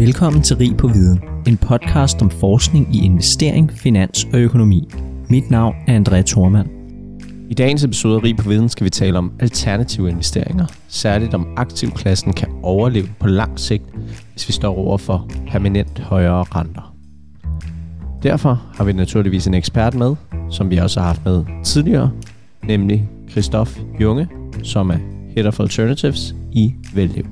Velkommen til Rig på Viden, en podcast om forskning i investering, finans og økonomi. Mit navn er André Thormann. I dagens episode af Rig på Viden skal vi tale om alternative investeringer, særligt om aktivklassen kan overleve på lang sigt, hvis vi står over for permanent højere renter. Derfor har vi naturligvis en ekspert med, som vi også har haft med tidligere, nemlig Christoph Junge, som er Head of Alternatives i Velliv.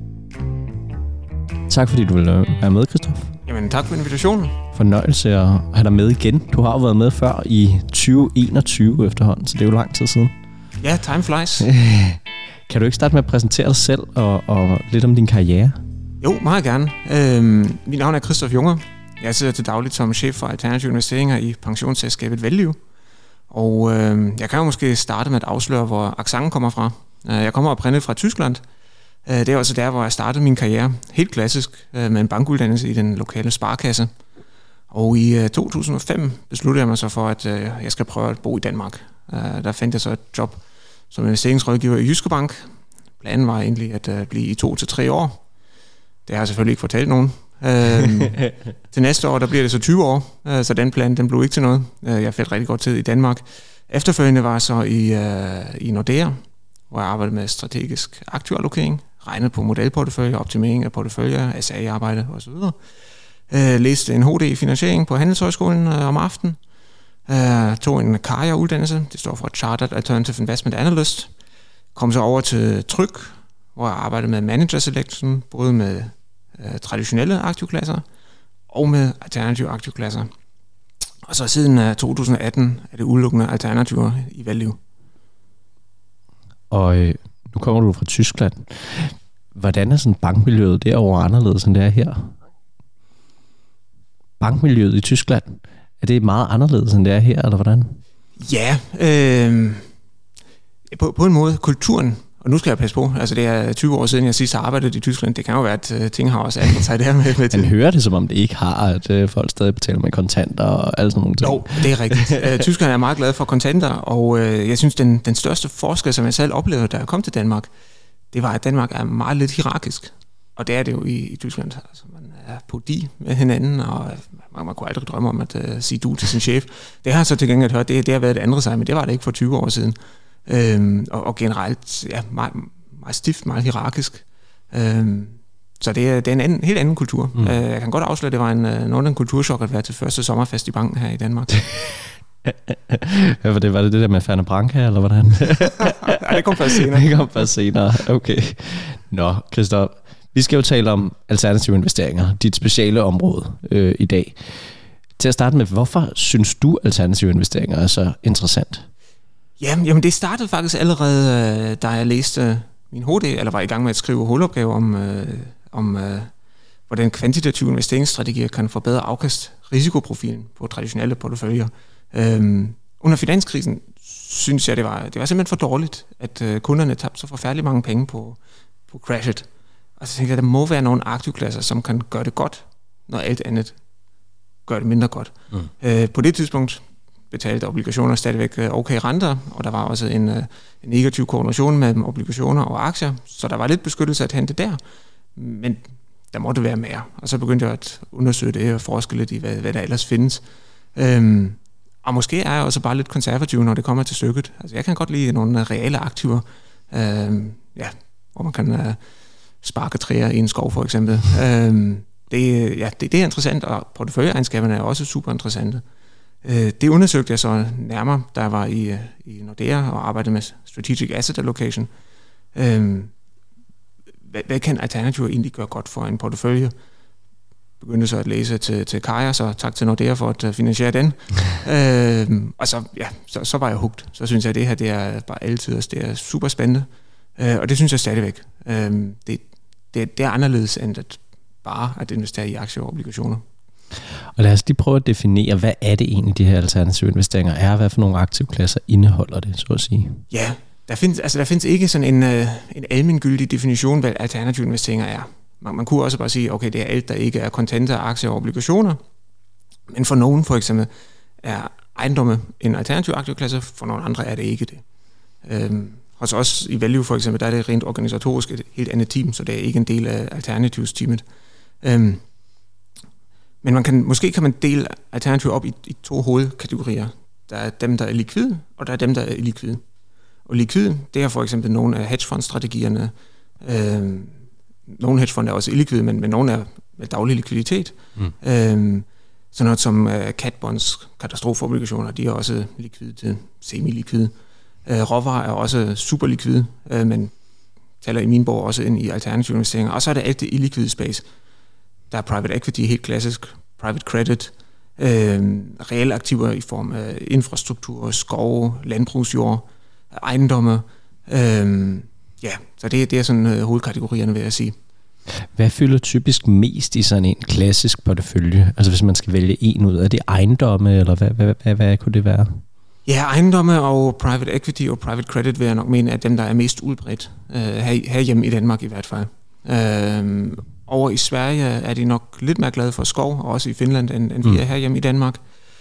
Tak fordi du vil være med, Christoph. Jamen tak for invitationen. Fornøjelse at have dig med igen. Du har jo været med før i 2021 efterhånden, så det er jo lang tid siden. Ja, time flies. Kan du ikke starte med at præsentere dig selv og lidt om din karriere? Jo, meget gerne. Mit navn er Christoph Junge. Jeg sidder til dagligt som chef for alternative investeringer i pensionsselskabet Velliv. Og jeg kan jo måske starte med at afsløre, hvor accenten kommer fra. Jeg kommer oprindeligt fra Tyskland. Det er også der, hvor jeg startede min karriere, helt klassisk, med en bankuddannelse i den lokale sparekasse. Og i 2005 besluttede jeg mig så for, at jeg skal prøve at bo i Danmark. Der fandt jeg så et job som investeringsrådgiver i Jyske Bank. Planen var egentlig at blive i 2 til 3 år. Det har jeg selvfølgelig ikke fortalt nogen. Til næste år, der bliver det så 20 år, så den plan, den blev ikke til noget. Jeg fik rigtig godt tid i Danmark. Efterfølgende var jeg så i Nordea, hvor jeg arbejdede med strategisk aktivallokering, regnet på modelporteføljer, optimering af porteføljer, SA-arbejde osv. Læste en HD i finansiering på Handelshøjskolen om aftenen. Tog en CARIA-uddannelse, det står for Chartered Alternative Investment Analyst. Kom så over til Tryg, hvor jeg arbejdede med manager selection, både med traditionelle aktivklasser og med alternative aktivklasser. Og så siden 2018 er det udelukkende alternativer i Velliv. Og nu kommer du fra Tyskland. Hvordan er sådan bankmiljøet derovre anderledes end det er her? Bankmiljøet i Tyskland, er det meget anderledes end det er her, eller hvordan? Ja, på en måde kulturen. Og nu skal jeg passe på, altså det er 20 år siden, jeg sidst har arbejdet i Tyskland. Det kan jo være, at ting har også ændret sig der med. Man hører det, som om det ikke har, at folk stadig betaler med kontanter og alle sådan nogle ting. Jo, det er rigtigt. Tyskland er meget glad for kontanter, og jeg synes, den største forskel, som jeg selv oplevede, da jeg kom til Danmark, det var, at Danmark er meget lidt hierarkisk. Og det er det jo i Tyskland. Altså, man er på de med hinanden, og man kunne aldrig drømme om at sige du til sin chef. Det har jeg så til gengæld hørt, det har været et ændret sig, men det var det ikke for 20 år siden. Og generelt meget stift, meget hierarkisk. Så det er en helt anden kultur. Jeg kan godt afsløre, at det var noget af en kulturschok at være til første sommerfest i banken her i Danmark. Ja, var det der med Ferne Branca, eller hvordan? Ja, det kom først senere. Det kom først senere, okay. Nå, Christoph, vi skal jo tale om alternative investeringer, dit speciale område i dag. Til at starte med, hvorfor synes du alternative investeringer er så interessant? Jamen det startede faktisk allerede, da jeg læste min HD, eller var i gang med at skrive hovedopgave om hvordan kvantitative investeringsstrategier kan forbedre afkast-risikoprofilen på traditionelle porteføljer. Under finanskrisen synes jeg, det var simpelthen for dårligt, at kunderne tabte så forfærdeligt mange penge på crashet. Og så tænkte jeg, at der må være nogle aktivklasser, som kan gøre det godt, når alt andet gør det mindre godt. På det tidspunkt betalte obligationer stadigvæk okay renter, og der var også en negativ korrelation mellem obligationer og aktier, så der var lidt beskyttelse at hente der, men der måtte være mere. Og så begyndte jeg at undersøge det og forske lidt i, hvad der ellers findes. Og måske er jeg også bare lidt konservativ, når det kommer til stykket. Altså jeg kan godt lide nogle reale aktiver, hvor man kan sparke træer i en skov for eksempel. Det er interessant, og porteføljeegenskaberne er også super interessante. Det undersøgte jeg så nærmere, da jeg var i Nordea og arbejdede med Strategic Asset Allocation. Hvad kan alternativer egentlig gøre godt for en portefølje? Begyndte så at læse til CARIA, så tak til Nordea for at finansiere den. Og så var jeg hugt. Så synes jeg, at det her det er bare altid, det er super spændende. Og det synes jeg stadigvæk. Det er anderledes end at investere i aktier og obligationer. Og lad os lige prøve at definere, hvad er det egentlig, de her alternative investeringer er? Hvad for nogle aktivklasser indeholder det, så at sige? Ja, der findes ikke sådan en almengyldig definition, hvad alternative investeringer er. Man kunne også bare sige, okay, det er alt, der ikke er kontanter, aktier og obligationer. Men for nogen for eksempel er ejendomme en alternativ aktivklasse, for nogle andre er det ikke det. Hos os i Velliv for eksempel, der er det rent organisatorisk et helt andet team, så det er ikke en del af alternativsteamet. Men måske kan man dele alternativer op i 2 hovedkategorier. Der er dem, der er likvide, og der er dem, der er illikvide. Og likvide, det er for eksempel nogle af hedgefondstrategierne. Nogle hedgefond er også illikvide, men nogle er med daglig likviditet. Sådan noget som cat bonds, katastrofeobligationer, de er også likvide til semi-likvide. Råvarer er også super likvide, men taler i min bog også ind i alternative investeringer. Og så er der alt det illikvide space. Der er private equity, helt klassisk, private credit, reelle aktiver i form af infrastruktur, skove, landbrugsjord, ejendomme. Så det er sådan hovedkategorierne, vil jeg sige. Hvad fylder typisk mest i sådan en klassisk portefølje? Altså hvis man skal vælge en ud, er det ejendomme, eller hvad kunne det være? Ja, ejendomme og private equity og private credit vil jeg nok mene, at dem, der er mest udbredt herhjemme i Danmark i hvert fald. Over i Sverige er de nok lidt mere glade for skov, og også i Finland, end vi er herhjemme i Danmark.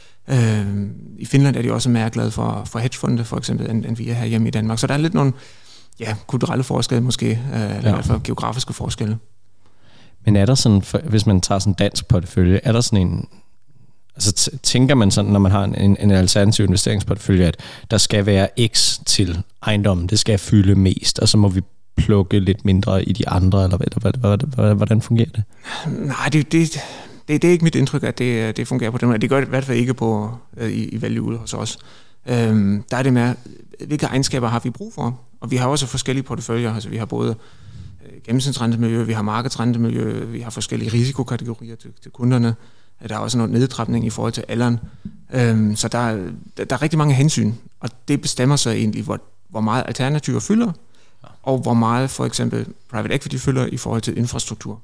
I Finland er de også mere glade for hedgefonde, for eksempel, end vi er herhjemme i Danmark. Så der er lidt nogle kulturelle forskelle måske, eller i hvert fald geografiske forskelle. Men er der sådan, hvis man tager sådan en dansk portefølje, er der sådan en, altså tænker man sådan, når man har en alternativ investeringsportefølje, at der skal være x til ejendommen, det skal fylde mest, og så må vi plukke lidt mindre i de andre, eller hvordan fungerer det? Nej, det er ikke mit indtryk, at det fungerer på den måde. Det gør det i hvert fald ikke på i value hos os. Der er det med, hvilke egenskaber har vi brug for? Og vi har også forskellige porteføljer. Altså vi har både gennemsnitsrentemiljø, vi har markedsrentemiljø, vi har forskellige risikokategorier til kunderne. Der er også noget nedtrapning i forhold til alderen. Så der er rigtig mange hensyn, og det bestemmer sig egentlig, hvor meget alternativer fylder, og hvor meget for eksempel private equity fylder i forhold til infrastruktur.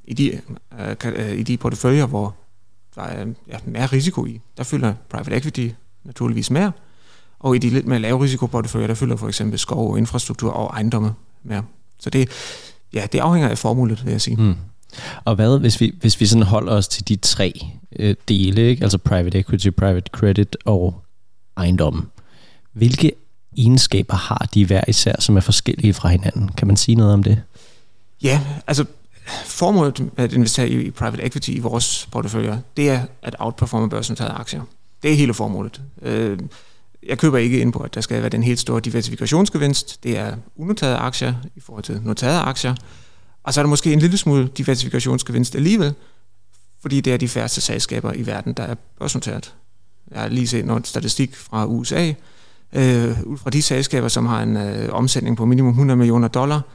I de porteføljer, hvor der er mere risiko i, der fylder private equity naturligvis mere, og i de lidt mere lave risikoporteføljer, der fylder for eksempel skov og infrastruktur og ejendomme mere. Så det afhænger af formålet, vil jeg sige. Og hvad, hvis vi sådan holder os til de 3 dele, ikke? Altså private equity, private credit og ejendommen. Hvilke egenskaber har de hver især, som er forskellige fra hinanden? Kan man sige noget om det? Ja, altså formålet med at investere i private equity i vores porteføljer, det er at outperforme børsnoterede aktier. Det er hele formålet. Jeg køber ikke ind på, at der skal være den helt store diversifikationsgevinst. Det er unoterede aktier i forhold til noterede aktier. Og så er der måske en lille smule diversifikationsgevinst alligevel, fordi det er de færreste selskaber i verden, der er børsnoteret. Jeg har lige set noget statistik fra USA. Ud fra de selskaber, som har en omsætning på minimum $100 million,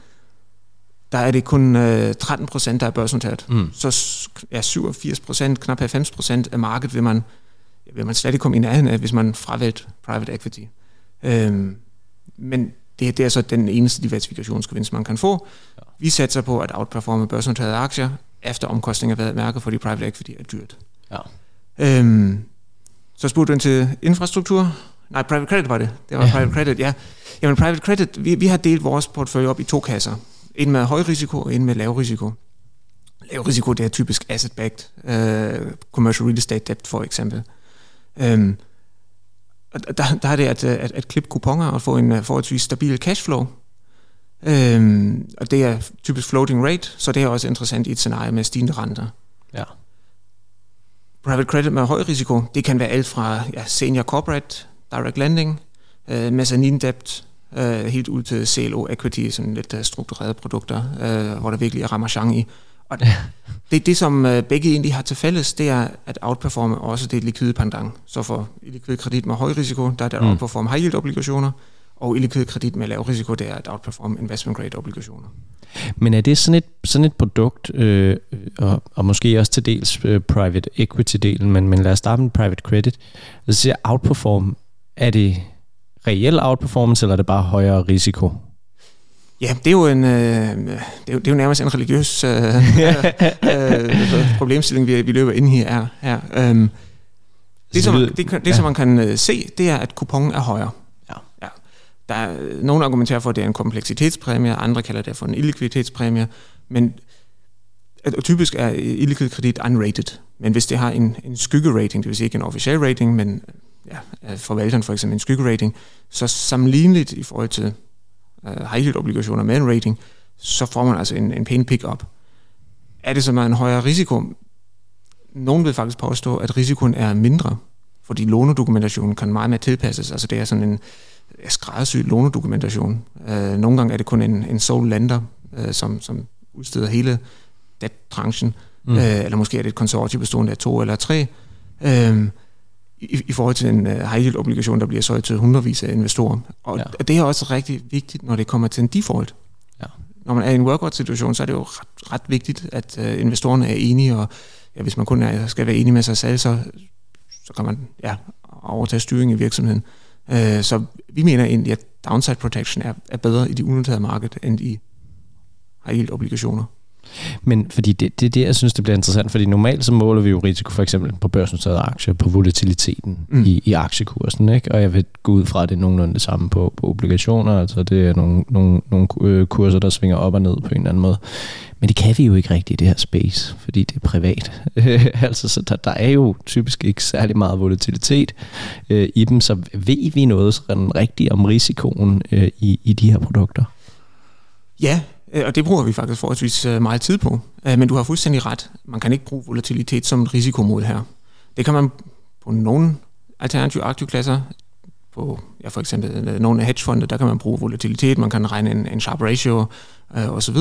der er det kun 13%, der er børsnoteret. Så 87%, knap 90% af markedet vil man slet ikke komme i nærheden af, hvis man fravalgte private equity. Men det er så den eneste diversifikationsgevinst, man kan få. Ja. Vi satser på at outperforme børsnoterede aktier, efter omkostninger ved mærket, fordi private equity er dyrt. Ja. Så spurgte du ind til infrastruktur. Nej, private credit var det. Det var private credit, ja. Jamen private credit, vi har delt vores portefølje op i 2 kasser. En med høj risiko og en med lav risiko. Lav risiko, det er typisk asset-backed, commercial real estate debt for eksempel. Der er det at klippe kuponer og få en forholdsvis stabil cashflow. Og det er typisk floating rate, så det er også interessant i et scenarie med stigende renter. Ja. Private credit med høj risiko, det kan være alt fra senior corporate, direct lending, mezzanine debt, helt ud til CLO equity, sådan lidt strukturerede produkter, hvor der virkelig er ramachan i. Og det som begge egentlig har til fælles, det er at outperforme også det likvide pendant. Så for illikvid kredit med høj risiko, der er det at outperforme high yield obligationer, og illikvid kredit med lav risiko, det er at outperforme investment grade obligationer. Men er det sådan et produkt, og måske også til dels private equity-delen, men lad os starte med private credit. Så siger outperform, er det reel outperformance, eller er det bare højere risiko? Ja, det er jo nærmest en religiøs problemstilling, vi løber ind her. Det som man kan se, det er, at kuponen er højere. Ja. Der er nogle argumenterer for, at det er en kompleksitetspræmie, andre kalder det for en illikviditetspræmie, men typisk er illikvid kredit unrated. Men hvis det har en skyggerating, det vil sige ikke en officiel rating, men forvalteren for eksempel en skyggerating, så sammenligneligt i forhold til high yield obligationer med en rating, så får man altså en pæn pick-up. Er det så meget en højere risiko? Nogen vil faktisk påstå, at risikoen er mindre, fordi lånedokumentationen kan meget mere tilpasses. Altså det er sådan en skræddersyet lånedokumentation. Nogle gange er det kun en sole lender, som udsteder hele debt-tranchen, eller måske er det et konsortium bestående af 2 eller 3, i forhold til en high yield obligation, der bliver solgt til hundredvis af investorer. Og det er også rigtig vigtigt, når det kommer til en default. Ja. Når man er i en workout-situation, så er det jo ret vigtigt, at investorerne er enige, og hvis man kun skal være enig med sig selv, så kan man overtage styring i virksomheden. Så vi mener egentlig, at downside protection er bedre i de unoterede marked end i high yield obligationer. Men fordi det er det, jeg synes, det bliver interessant, fordi normalt så måler vi jo risiko for eksempel på børsnoterede aktier, på volatiliteten i aktiekursen, ikke? Og jeg vil gå ud fra, at det er nogenlunde det samme på obligationer, altså det er nogle kurser, der svinger op og ned på en eller anden måde. Men det kan vi jo ikke rigtigt i det her space, fordi det er privat. Altså, så der er jo typisk ikke særlig meget volatilitet i dem, så ved vi noget sådan rigtigt om risikoen i de her produkter? Ja, og det bruger vi faktisk forholdsvis meget tid på. Men du har fuldstændig ret. Man kan ikke bruge volatilitet som et risikomål her. Det kan man på nogle alternative aktivklasser. På for eksempel nogle hedgefonde, der kan man bruge volatilitet. Man kan regne en Sharpe ratio osv.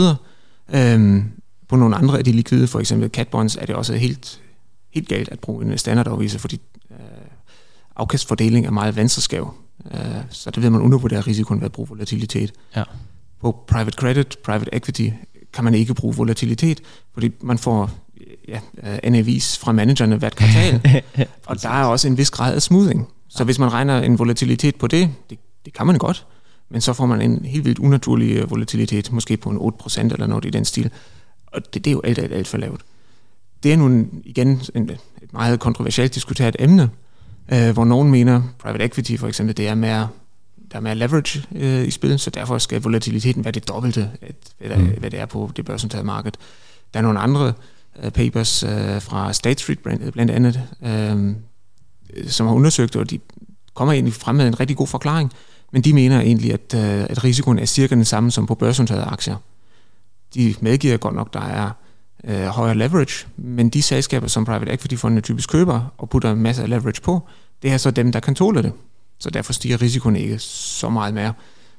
På nogle andre af de likvide, for eksempel cat bonds, er det også helt galt at bruge en standardafviser, fordi afkastfordeling er meget venstreskæv. Så det ved man undervurdere risikoen ved at bruge volatilitet. Ja. På private credit, private equity, kan man ikke bruge volatilitet, fordi man får NAV's fra managerne hvert kvartal, og der er også en vis grad af smoothing. Så hvis man regner en volatilitet på det kan man godt, men så får man en helt vildt unaturlig volatilitet, måske på en 8% eller noget i den stil, og det er jo alt for lavt. Det er nu igen et meget kontroversielt diskuteret emne, hvor nogen mener, private equity for eksempel, der er mere leverage i spil, så derfor skal volatiliteten være det dobbelte, hvad det er på det børsnoterede marked. Der er nogle andre papers fra State Street blandt andet, som har undersøgt, og de kommer egentlig frem med en rigtig god forklaring, men de mener egentlig, at risikoen er cirka den samme som på børsnoterede aktier. De medgiver godt nok, der er højere leverage, men de selskaber, som private equity-fondene typisk køber og putter en masse leverage på, det er så dem, der kan tåle det. Så derfor stiger risikoen ikke så meget mere.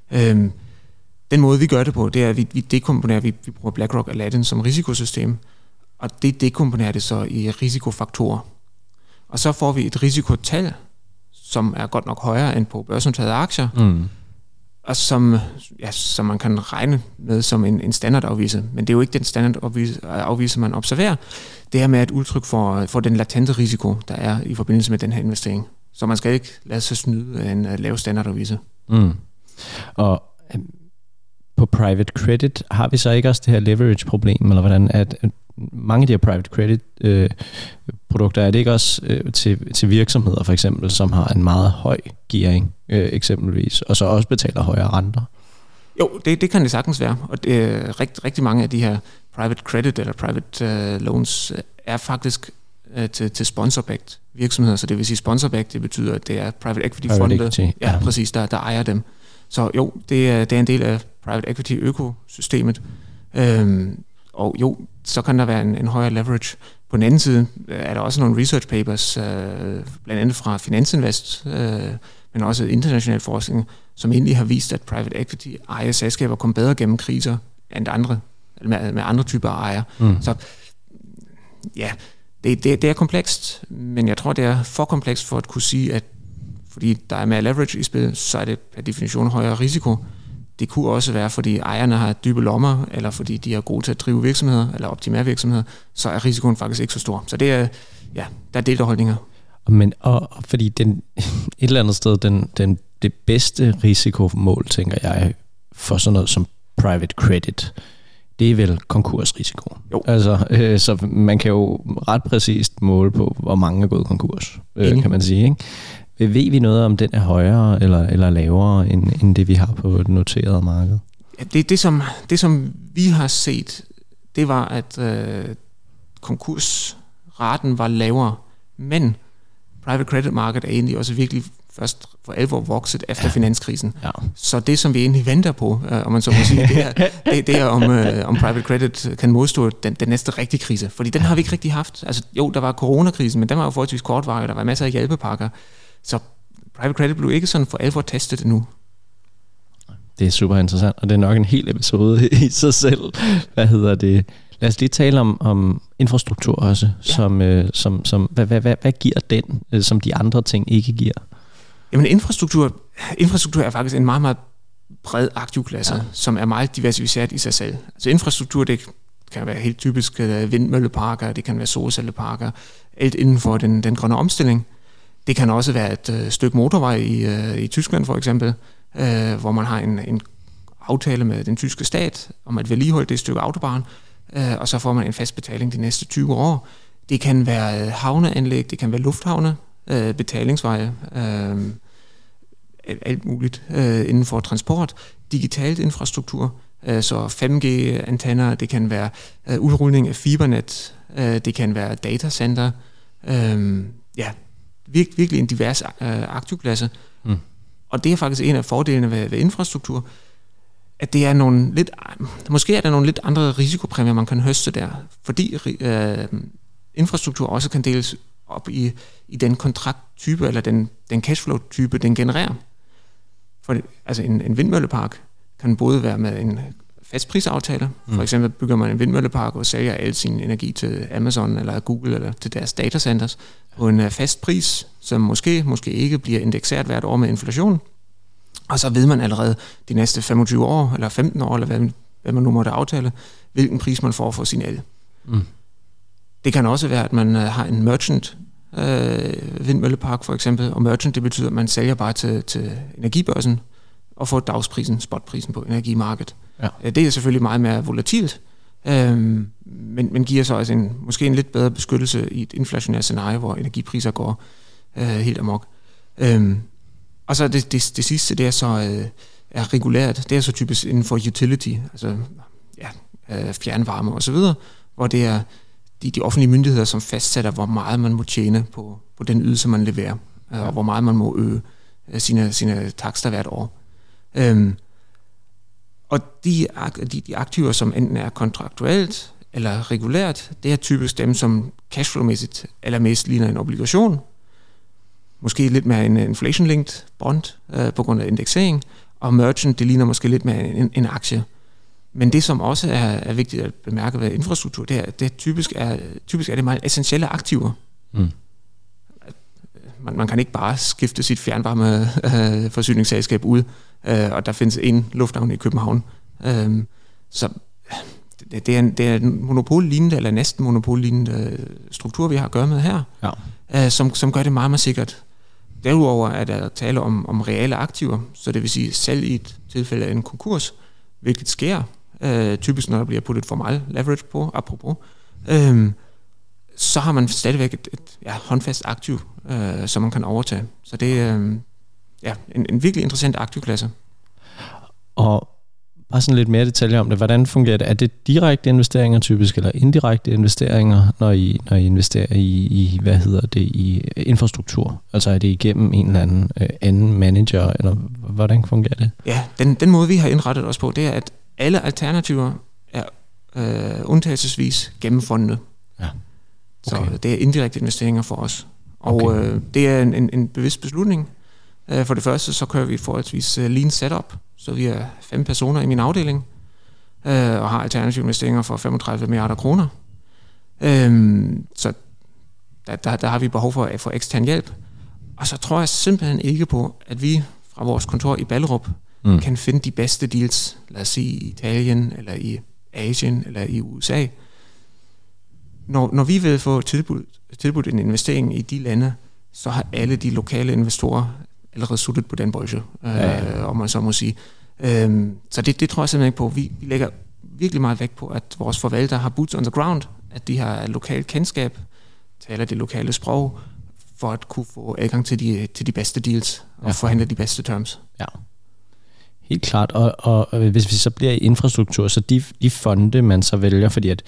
Den måde, vi gør det på, det er, at vi dekomponerer, vi bruger BlackRock Aladdin som risikosystem, og det dekomponerer det så i risikofaktorer. Og så får vi et risikotal, som er godt nok højere end på børsnoterede aktier, og som man kan regne med som en standardafvise. Men det er jo ikke den standardafvise, man observerer. Det er med et udtryk for den latente risiko, der er i forbindelse med den her investering. Så man skal ikke lade sig snyde af en lav standardafvise. Og på private credit har vi så ikke også det her leverage-problem, eller hvordan at mange af de her private credit produkter, er det ikke også til virksomheder for eksempel, som har en meget høj gearing eksempelvis, og så også betaler højere renter? Jo, det kan det sagtens være, og rigtig mange af de her private credit eller private loans er faktisk til sponsor-backed virksomheder, så det vil sige sponsor-backed, det betyder, at det er private equity-fonde, præcis, der ejer dem. Så jo, det er en del af private equity-økosystemet, og jo, så kan der være en højere leverage. På den anden side er der også nogle research papers, blandt andet fra Finansinvest, men også international forskning, som egentlig har vist, at private equity ejer selskaber kom bedre gennem kriser end andre, med andre typer af ejere. Så ja, det er komplekst, men jeg tror, det er for komplekst for at kunne sige, at fordi der er mere leverage i spil, så er det per definition højere risiko. Det kunne også være, fordi ejerne har dybe lommer, eller fordi de er gode til at drive virksomheder, eller optimere virksomheder, så er risikoen faktisk ikke så stor. Så det er, der er delte holdninger. Men fordi et eller andet sted, det bedste risikomål, tænker jeg, for sådan noget som private credit, det er vel konkursrisiko. Jo. Altså, så man kan jo ret præcist måle på, hvor mange er gået konkurs, kan man sige, ikke? Ved vi noget om den er højere eller lavere end det vi har på et noteret marked? Ja, det som vi har set, det var at konkursraten var lavere, men private credit market er egentlig også virkelig først for alvor vokset efter finanskrisen. Ja. Så det, som vi egentlig venter på, om man så må sige, det er om private credit kan modstå den næste rigtige krise. Fordi den har vi ikke rigtig haft. Altså jo, der var coronakrisen, men den var jo forholdsvis kortvarig, og der var masser af hjælpepakker. Så private credit blev ikke sådan for alvor testet endnu. Det er super interessant, og det er nok en hel episode i sig selv. Lad os lige tale om infrastruktur også, som hvad giver den, som de andre ting ikke giver? Jamen infrastruktur er faktisk en meget, meget bred aktivklasse, som er meget diversificeret i sig selv. Altså infrastruktur, det kan være helt typisk vindmølleparker, det kan være solcelleparker, alt inden for den grønne omstilling. Det kan også være et stykke motorvej i Tyskland for eksempel, hvor man har en aftale med den tyske stat om at vedligeholde det stykke autobahn, og så får man en fast betaling de næste 20 år. Det kan være havneanlæg, det kan være lufthavne, betalingsveje, alt muligt inden for transport, digitalt infrastruktur, så 5G-antenner, det kan være udrulning af fibernet, det kan være datacenter, virkelig en divers aktivklasse. Og det er faktisk en af fordelene ved infrastruktur, at det er måske er der nogle lidt andre risikopræmier, man kan høste der, fordi infrastruktur også kan deles op i den kontrakttype, eller den cashflow-type, den genererer. For altså en vindmøllepark kan både være med en fastprisaftale, for eksempel bygger man en vindmøllepark og sælger al sin energi til Amazon eller Google eller til deres datacenters på en fast pris, som måske ikke bliver indekseret hvert år med inflation. Og så ved man allerede de næste 25 år, eller 15 år, eller hvad man nu måtte aftale, hvilken pris man får for sin el. Det kan også være, at man har en merchant vindmøllepark for eksempel, og merchant, det betyder, at man sælger bare til energibørsen og får dagsprisen, spotprisen på energimarkedet. Ja. Det er selvfølgelig meget mere volatilt, men giver så også måske en lidt bedre beskyttelse i et inflationært scenarie, hvor energipriser går helt amok. Og så det sidste, det er så er regulært. Det er så typisk inden for utility, altså fjernvarme og så videre, hvor det er de offentlige myndigheder, som fastsætter, hvor meget man må tjene på den ydelse, man leverer, og hvor meget man må øge sine takster hvert år. Og de aktiver, som enten er kontraktuelt eller regulært, det er typisk dem, som cashflow-mæssigt allermest ligner en obligation. Måske lidt mere en inflation-linked bond på grund af indeksering, og merchant, det ligner måske lidt mere en aktie. Men det, som også er vigtigt at bemærke ved infrastruktur, det er typisk er det meget essentielle aktiver. Man kan ikke bare skifte sit fjernvarmeforsyningsselskab ud, og der findes en lufthavn i København. Så det er en monopollignende, eller næsten monopollignende struktur, vi har at gøre med her, som gør det meget, meget sikkert. Derudover er der tale om reale aktiver, så det vil sige selv i et tilfælde af en konkurs, hvilket sker, typisk når der bliver puttet for meget leverage på, apropos, så har man stadigvæk et håndfast aktiv, som man kan overtage. Så det er en virkelig interessant aktivklasse. Og bare sådan lidt mere detaljer om det. Hvordan fungerer det? Er det direkte investeringer typisk, eller indirekte investeringer, når I investerer i i infrastruktur? Altså er det igennem en eller anden manager, eller hvordan fungerer det? Ja, den måde vi har indrettet os på, det er, at alle alternativer er undtagelsesvis gennemfundne. Ja. Okay. Så det er indirekte investeringer for os. Og det er en bevidst beslutning. For det første, så kører vi forholdsvis lean setup, så vi er 5 personer i min afdeling, og har alternative investeringer for 35 milliarder kroner. Så der har vi behov for at få ekstern hjælp. Og så tror jeg simpelthen ikke på, at vi fra vores kontor i Ballerup kan finde de bedste deals, lad os sige i Italien, eller i Asien, eller i USA. Når vi vil få tilbudt en investering i de lande, så har alle de lokale investorer allerede suttet på den bolsje, om man så må sige. Så det tror jeg simpelthen ikke på. Vi lægger virkelig meget vægt på, at vores forvaltere har boots on the ground, at de har lokalt kendskab, taler det lokale sprog, for at kunne få adgang til de bedste deals og forhandle de bedste terms. Ja. Helt klart. Og hvis vi så bliver i infrastruktur, så de fonde, man så vælger, fordi at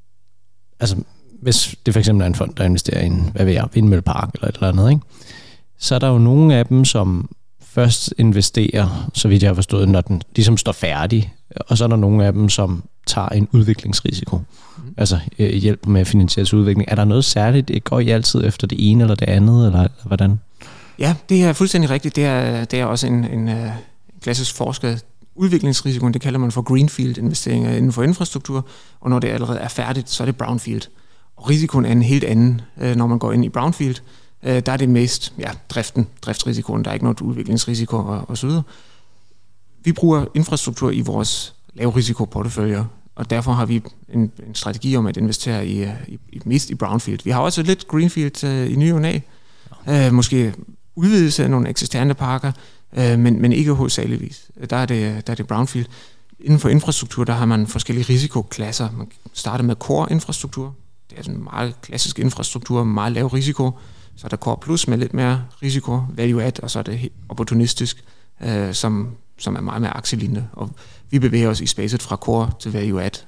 altså, hvis det for eksempel er en fond, der investerer i en, vindmøllepark eller et eller andet, ikke? så er der jo nogle af dem, som først investerer, så vidt jeg har forstået, når den ligesom står færdig, og så er der nogle af dem, som tager en udviklingsrisiko. Altså hjælp med finansiel udvikling. Er der noget særligt? Går I altid efter det ene eller det andet, eller hvordan? Ja, det er fuldstændig rigtigt. Det er også en klassisk forsket udviklingsrisiko, det kalder man for greenfield-investeringer inden for infrastruktur, og når det allerede er færdigt, så er det brownfield. Og risikoen er en helt anden, når man går ind i brownfield. Der er det mest driftsrisikoen, der er ikke noget udviklingsrisiko og så videre. Vi bruger infrastruktur i vores lavrisikoporteføljer, og derfor har vi en strategi om at investere mest i brownfield. Vi har også lidt greenfield i ny og næ. Måske udvidelse af nogle eksisterende parker, men ikke hovedsageligvis. Der er det brownfield. Inden for infrastruktur, der har man forskellige risikoklasser. Man starter med core-infrastruktur. Det er sådan en meget klassisk infrastruktur, meget lav risiko. Så er der core plus med lidt mere risiko, value add, og så er det opportunistisk, som er meget mere aktielignende. Og vi bevæger os i spacet fra core til value add.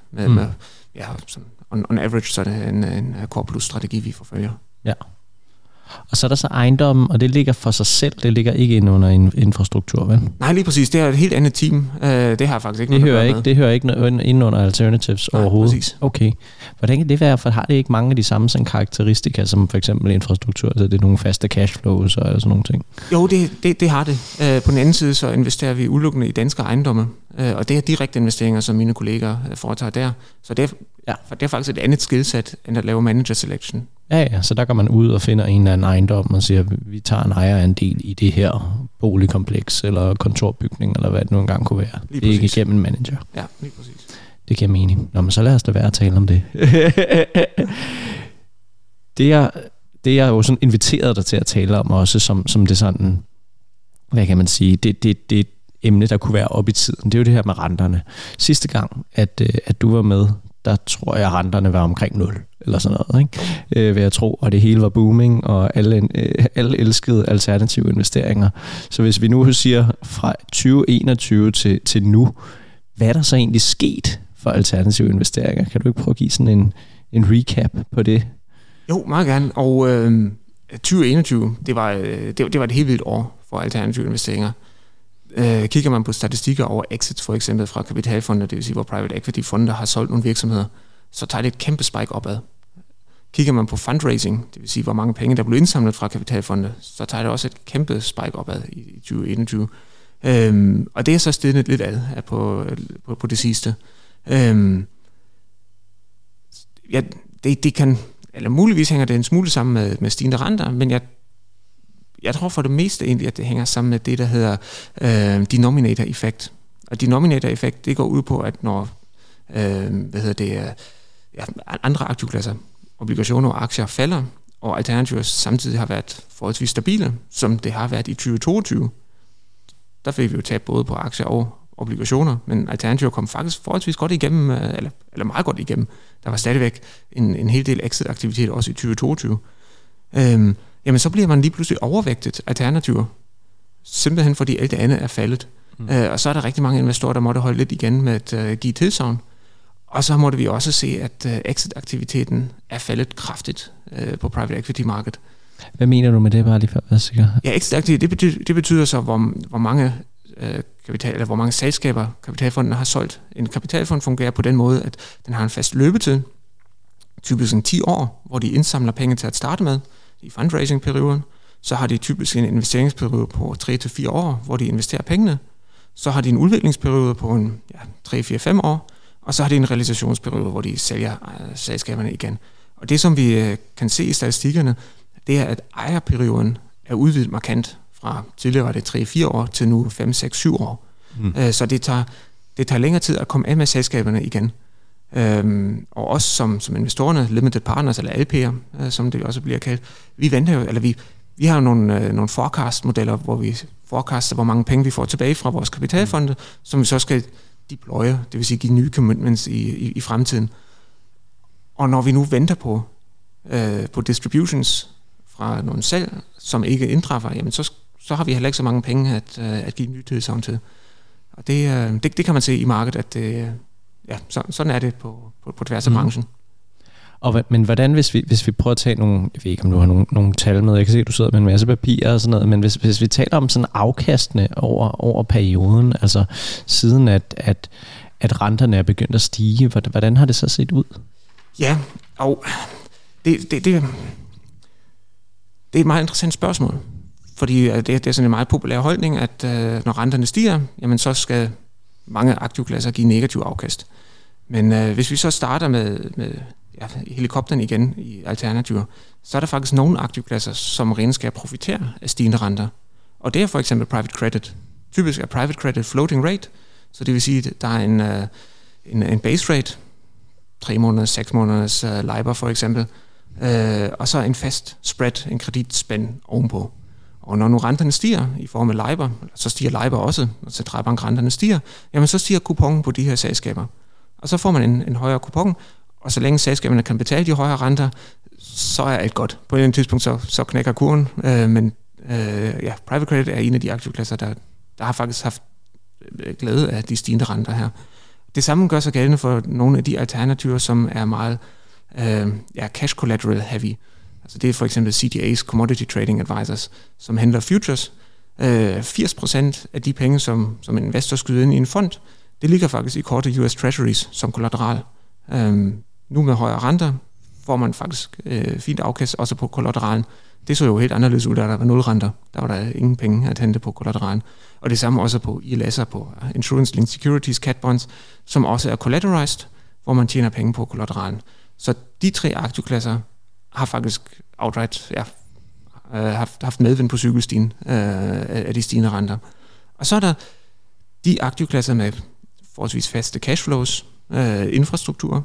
On average, så er det en core plus strategi, vi forfølger. Ja. Og så er der så ejendommen, og det ligger for sig selv, det ligger ikke ind under infrastruktur, vel? Nej, lige præcis. Det er et helt andet team. Det har faktisk ikke noget med. Det hører ikke ind under alternatives overhovedet? Præcis. Okay. Hvordan kan det være? For har det ikke mange af de samme sådan, karakteristika, som for eksempel infrastruktur? Altså det er nogle faste cashflows og sådan nogle ting? Jo, det har det. På den anden side, så investerer vi udelukkende i danske ejendomme, og det er direkte investeringer, som mine kolleger foretager der. Så det er faktisk et andet skillset, end at lave manager selection. Ja, så der går man ud og finder en eller anden ejendom og siger, vi tager en ejerandel i det her boligkompleks eller kontorbygning, eller hvad det nu engang kunne være. Det er ikke igennem en manager. Ja, lige præcis. Det giver mening. Nå, men så lad os da være at tale om det. Det er jo sådan inviteret dig til at tale om også, som det sådan, hvad kan man sige, det emne, der kunne være op i tiden. Det er jo det her med renterne. Sidste gang, at du var med, der tror jeg, at renterne var omkring 0, eller sådan noget, ikke? Vil jeg tro, og det hele var booming, og alle elskede alternative investeringer. Så hvis vi nu siger fra 2021 til nu, hvad er der så egentlig sket for alternative investeringer? Kan du ikke prøve at give sådan en recap på det? Jo, meget gerne. Og 2021, det var et helt vildt år for alternative investeringer. Kigger man på statistikker over exits for eksempel fra kapitalfonder, det vil sige hvor private equity fonder har solgt nogle virksomheder, så tager det et kæmpe spike opad. Kigger man på fundraising, det vil sige hvor mange penge der blev indsamlet fra kapitalfonde, så tager det også et kæmpe spike opad i 2021. Og det er så stedet lidt af på det sidste. Det kan, eller muligvis hænger det en smule sammen med stigende renter, men jeg tror for det meste egentlig, at det hænger sammen med det, der hedder denominator-effekt. Og denominator-effekt, det går ud på, at når andre aktivklasser, obligationer og aktier falder, og alternativer samtidig har været forholdsvis stabile, som det har været i 2022, der fik vi jo tab både på aktier og obligationer, men alternativer kom faktisk forholdsvis godt igennem, eller meget godt igennem. Der var stadigvæk en hel del exit-aktivitet også i 2022. Jamen så bliver man lige pludselig overvægtet alternativer, simpelthen fordi alt det andet er faldet. Og så er der rigtig mange investorer, der måtte holde lidt igen med at give tilsagn. Og så måtte vi også se, at exit-aktiviteten er faldet kraftigt på private equity-markedet. Hvad mener du med det, bare lige for at være sikker? Ja, exit-aktivitet, det betyder så, hvor mange selskaber kapitalfonden har solgt. En kapitalfond fungerer på den måde, at den har en fast løbetid, typisk 10 år, hvor de indsamler penge til at starte med i fundraising-perioden. Så har de typisk en investeringsperiode på 3-4 år, hvor de investerer pengene. Så har de en udviklingsperiode på 3-4-5 år, og så har de en realisationsperiode, hvor de sælger selskaberne igen. Og det, som vi kan se i statistikkerne, det er, at ejerperioden er udvidet markant fra tidligere var det 3-4 år til nu 5-6-7 år. Så det tager længere tid at komme af med selskaberne igen. Og også som investorerne, limited partners eller LP'er, som det også bliver kaldt, vi venter jo, eller vi har jo nogle forecast-modeller, hvor vi forecaster, hvor mange penge vi får tilbage fra vores kapitalfonde, som vi så skal deploye, det vil sige give nye commitments i fremtiden. Og når vi nu venter på distributions fra nogle salg, som ikke indtræffer, jamen så har vi heller ikke så mange penge at give nye tilsagn til. Og det kan man se i markedet, at sådan er det på tværs af branchen. Men hvordan, hvis vi prøver at tage nogle, jeg ved ikke, om du har nogle tal med, jeg kan se, at du sidder med en masse papirer og sådan noget, men hvis vi taler om sådan afkastene over perioden, altså siden at renterne er begyndt at stige, hvordan har det så set ud? Ja, og det er et meget interessant spørgsmål, fordi det er sådan en meget populær holdning, at når renterne stiger, jamen så skal mange aktivklasser give negativ afkast. Men hvis vi så starter med helikopteren igen i alternativer, så er der faktisk nogle aktivklasser, som rent skal profitere af stigende renter. Og det er for eksempel private credit. Typisk er private credit floating rate, så det vil sige, at der er en base rate, 3 måneders, 6 måneders LIBOR for eksempel, og så en fast spread, en kreditspænd ovenpå. Og når nu renterne stiger i form af LIBOR, så stiger LIBOR også, når centralbankrenterne stiger, jamen så stiger kuponen på de her selskaber. Og så får man en højere kupon, og så længe selskaberne kan betale de højere renter, så er alt godt. På et eller andet tidspunkt, så knækker kurven, men private credit er en af de aktivklasser, der har faktisk haft glæde af de stigende renter her. Det samme gør sig gældende for nogle af de alternativer, som er meget cash collateral heavy. Altså det er for eksempel CTA's, Commodity Trading Advisors, som handler futures. 80% af de penge, som en investor skyder ind i en fond, det ligger faktisk i korte US Treasuries som kollateral. Nu med højere renter får man faktisk fint afkast også på kollateralen. Det så jo helt anderledes ud, da der var nulrenter. Der var der ingen penge at hente på kollateralen. Og det samme også på ILS'er, på Insurance Linked Securities, cat bonds, som også er collateralized, hvor man tjener penge på kollateralen. Så de 3 aktivklasser har faktisk outright haft medvind på cykelstien af de stigende renter. Og så er der de aktivklasser med forholdsvis faste cashflows, infrastruktur,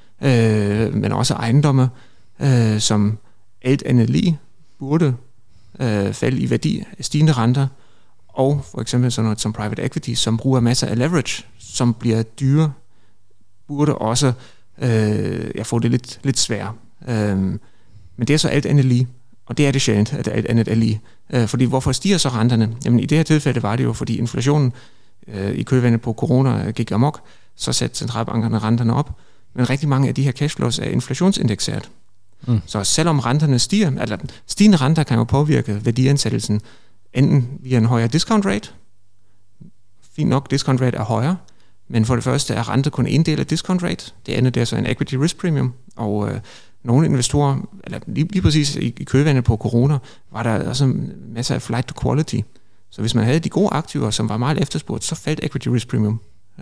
men også ejendomme, som alt andet lige burde falde i værdi af stigende renter, og for eksempel sådan noget som private equity, som bruger masser af leverage, som bliver dyre, burde også få det lidt sværere. Men det er så alt andet lige, og det er det sjældent, at alt andet er lige. Fordi hvorfor stiger så renterne? Jamen i det her tilfælde var det jo, fordi inflationen i kølvandet på corona gik amok, så satte centralbankerne renterne op. Men rigtig mange af de her cashflows er inflationsindekseret. Så selvom renterne stiger, eller stigende renter kan jo påvirke værdiansættelsen, enten via en højere discount rate. Fint nok, discount rate er højere, men for det første er rente kun en del af discount rate. Det andet er så en equity risk premium, og nogle investorer, eller lige præcis i kølvandet på corona, var der også masser af flight to quality. Så hvis man havde de gode aktiver, som var meget efterspurgt, så faldt equity risk premium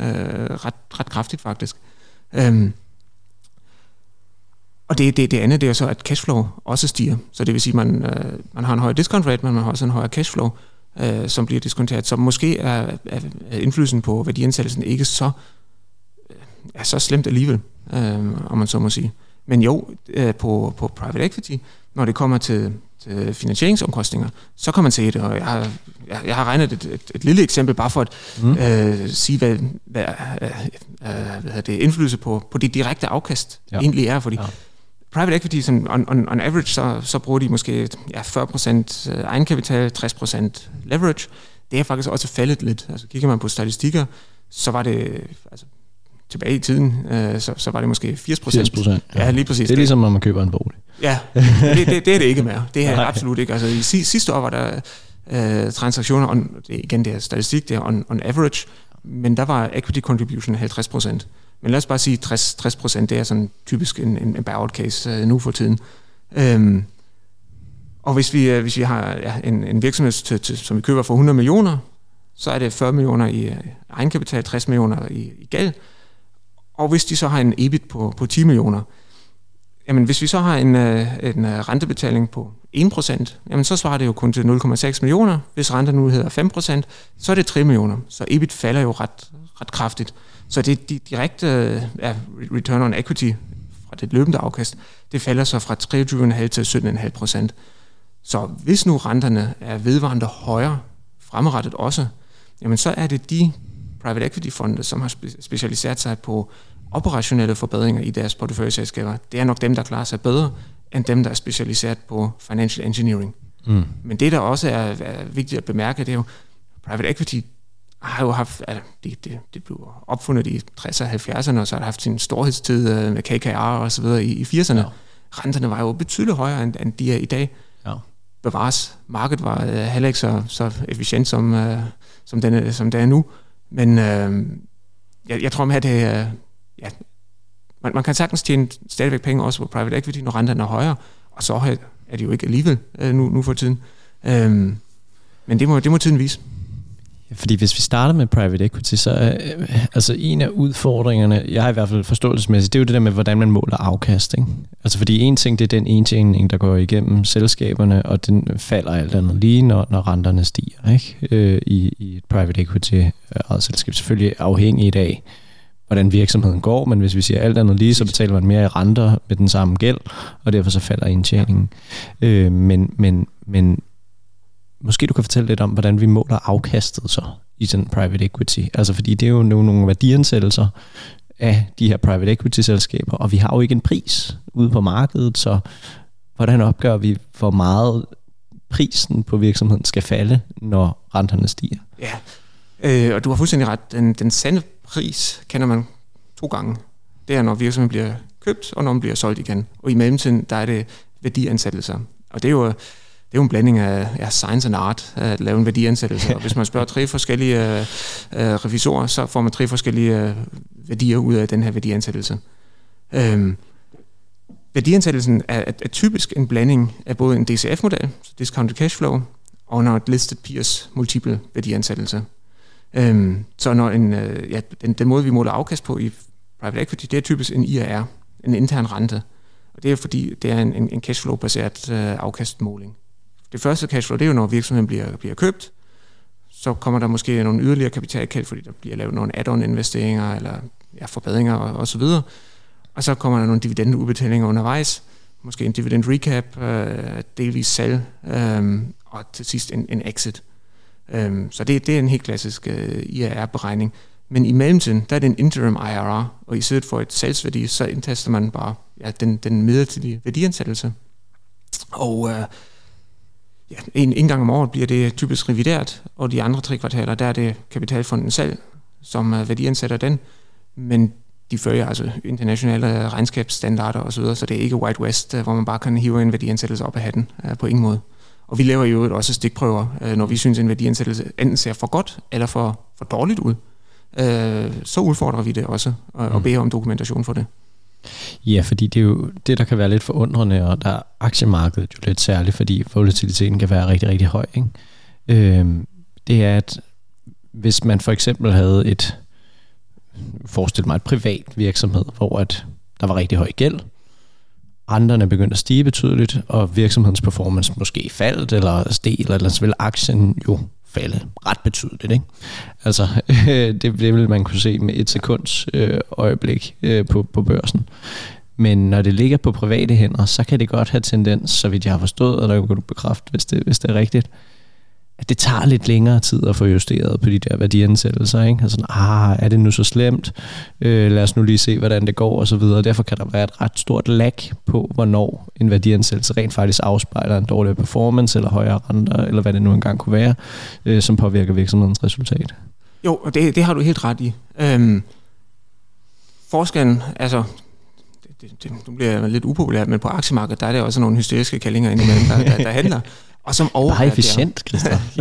ret kraftigt faktisk. Og det andet, det er så, at cashflow også stiger. Så det vil sige, at man har en højere discount rate, men man har også en højere cashflow, som bliver diskonteret. Så måske er indflydelsen på værdiansættelsen ikke så slemt alligevel, om man så må sige. Men jo, på private equity, når det kommer til finansieringsomkostninger, så kan man se det, og jeg har regnet et lille eksempel bare for at sige, hvad det indflydelse på det direkte afkast egentlig er, fordi private equity, on average, så bruger de måske 40% egenkapital, 60% leverage. Det er faktisk også faldet lidt. Altså kigger man på statistikker, så var det tilbage i tiden, så var det måske 80%. Ja, lige præcis. Det er ligesom, når man køber en bolig. Ja, det er det ikke mere. Det er absolut ikke. Altså i sidste år var der transaktioner, det er statistik, det er on average, men der var equity contribution 50%. Men lad os bare sige 60%, det er sådan typisk en buyout case nu for tiden. Og hvis vi har en virksomhed, som vi køber for 100 millioner, så er det 40 millioner i egenkapital, 60 millioner i gæld. Og hvis de så har en EBIT på 10 millioner, jamen hvis vi så har en rentebetaling på 1%, jamen så svarer det jo kun til 0,6 millioner. Hvis renten nu hedder 5%, så er det 3 millioner. Så EBIT falder jo ret kraftigt. Så det direkte return on equity fra det løbende afkast, det falder så fra 23,5 til 17,5%. Så hvis nu renterne er vedvarende højere, fremadrettet også, jamen så er det de private equity-fonde, som har specialiseret sig på operationelle forbedringer i deres porteføljeselskaber. Det er nok dem, der klarer sig bedre, end dem, der er specialiseret på financial engineering. Men det, der også er vigtigt at bemærke, det er jo, private equity har jo haft, det blev opfundet i 60'erne og 70'erne, og så har det haft sin storhedstid med KKR og så videre i 80'erne. Ja. Renterne var jo betydeligt højere, end de er i dag. Ja. Bevares. Markedet var heller ikke så efficient, som det er nu. Men jeg tror, at det man kan sagtens tjene stadigvæk penge også på private equity, når renterne er højere, og så er det jo ikke alligevel nu for tiden. Men det må tiden vise. Fordi hvis vi starter med private equity, så altså en af udfordringerne, jeg har i hvert fald forståelsesmæssigt, det er jo det der med, hvordan man måler afkast. Ikke? Altså fordi en ting, det er den indtjening, der går igennem selskaberne, og den falder alt andet lige, når renterne stiger. Ikke? I et private equity eget selskab. Selvfølgelig afhængigt af, hvordan virksomheden går, men hvis vi siger alt andet lige, så betaler man mere i renter med den samme gæld, og derfor så falder indtjeningen. Men måske du kan fortælle lidt om, hvordan vi måler afkastet så i den private equity. Altså fordi det er jo nogle værdiansættelser af de her private equity-selskaber, og vi har jo ikke en pris ude på markedet, så hvordan opgør vi, hvor meget prisen på virksomheden skal falde, når renterne stiger? Ja, og du har fuldstændig ret. Den sande pris kender man 2 gange. Det er, når virksomheden bliver købt, og når den bliver solgt igen. Og i mellemtiden, der er det værdiansættelser. Og det er jo en blanding af science and art at lave en værdiansættelse. Og hvis man spørger 3 forskellige revisorer, så får man 3 forskellige værdier ud af den her værdiansættelse. Værdiansættelsen er typisk en blanding af både en DCF-model, discounted cash flow, og når et listed peers multiple værdiansættelse. Så når den måde, vi måler afkast på i private equity, det er typisk en IRR, en intern rente. Og det er fordi, det er en cashflow-baseret afkastmåling. Det første cashflow, det er jo, når virksomheden bliver købt, så kommer der måske nogle yderligere kapitalkald, fordi der bliver lavet nogle add-on-investeringer eller forbedringer og så videre. Og så kommer der nogle dividendeudbetalinger undervejs, måske en dividend recap, delvis salg, og til sidst en exit. Så det er en helt klassisk IRR-beregning. Men i mellemtiden, der er det en interim IRR, og i stedet for et salgsværdi, så indtaster man bare den midlertidige værdiansættelse. Og en gang om året bliver det typisk revideret, og de andre 3 kvartaler, der er det kapitalfonden selv, som værdiansætter den, men de følger altså internationale regnskabsstandarder osv., så det er ikke Wild West, hvor man bare kan hive en værdiansættelse op af hatten på ingen måde. Og vi laver jo også stikprøver, når vi synes, en værdiansættelse enten ser for godt eller for dårligt ud. Så udfordrer vi det også, og beder om dokumentation for det. Ja, fordi det er jo det, der kan være lidt forundrende, og der er aktiemarkedet jo lidt særligt, fordi volatiliteten kan være rigtig, rigtig høj. Ikke? Det er, at hvis man for eksempel havde et privat virksomhed, hvor at der var rigtig høj gæld, renterne begyndte at stige betydeligt, og virksomhedens performance måske faldt, eller steg, eller så vil aktien jo falde ret betydeligt. Ikke? Altså, det vil man kunne se med et sekunds øjeblik på børsen. Men når det ligger på private hænder, så kan det godt have tendens, så vidt jeg har forstået, og der kan du bekræfte, hvis det er rigtigt, at det tager lidt længere tid at få justeret på de der værdiansættelser. Ikke? Altså, er det nu så slemt? Lad os nu lige se, hvordan det går, og så videre. Derfor kan der være et ret stort lag på, hvornår en værdiansættelse rent faktisk afspejler en dårlig performance, eller højere renter, eller hvad det nu engang kunne være, som påvirker virksomhedens resultat. Jo, og det har du helt ret i. Forskellen, altså, nu bliver jeg lidt upopulær, men på aktiemarkedet, der er der også nogle hysteriske kællinger indimellem, der handler. Og som bare efficient, Christoph.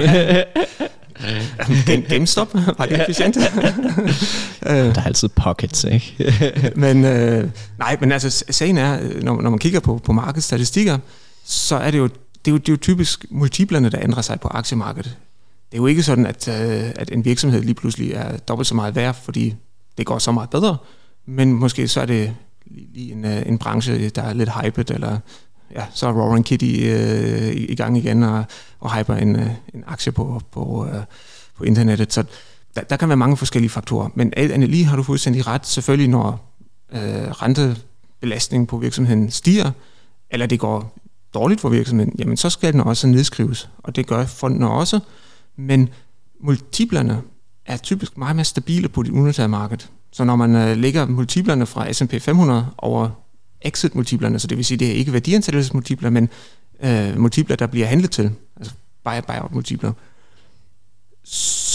GameStop var det efficient. Der er altid pockets, ikke? Men altså sagen er, når man kigger på markedsstatistikker, så er det er jo typisk multiplerne, der ændrer sig på aktiemarkedet. Det er jo ikke sådan, at en virksomhed lige pludselig er dobbelt så meget værd, fordi det går så meget bedre, men måske så er det lige en branche, der er lidt hyped, eller så er Roaring Kitty i gang igen og hyper en aktie på internettet. Så der kan være mange forskellige faktorer. Men alt andet lige har du fuldstændig ret. Selvfølgelig når rentebelastningen på virksomheden stiger, eller det går dårligt for virksomheden, jamen så skal den også nedskrives. Og det gør fonden også. Men multiplerne er typisk meget mere stabile på det unoterede marked. Så når man lægger multiplerne fra S&P 500 over exit-multiplerne, så det vil sige, det er ikke værdiansættelsesmultipler, men multipler, der bliver handlet til, altså buyout-multipler,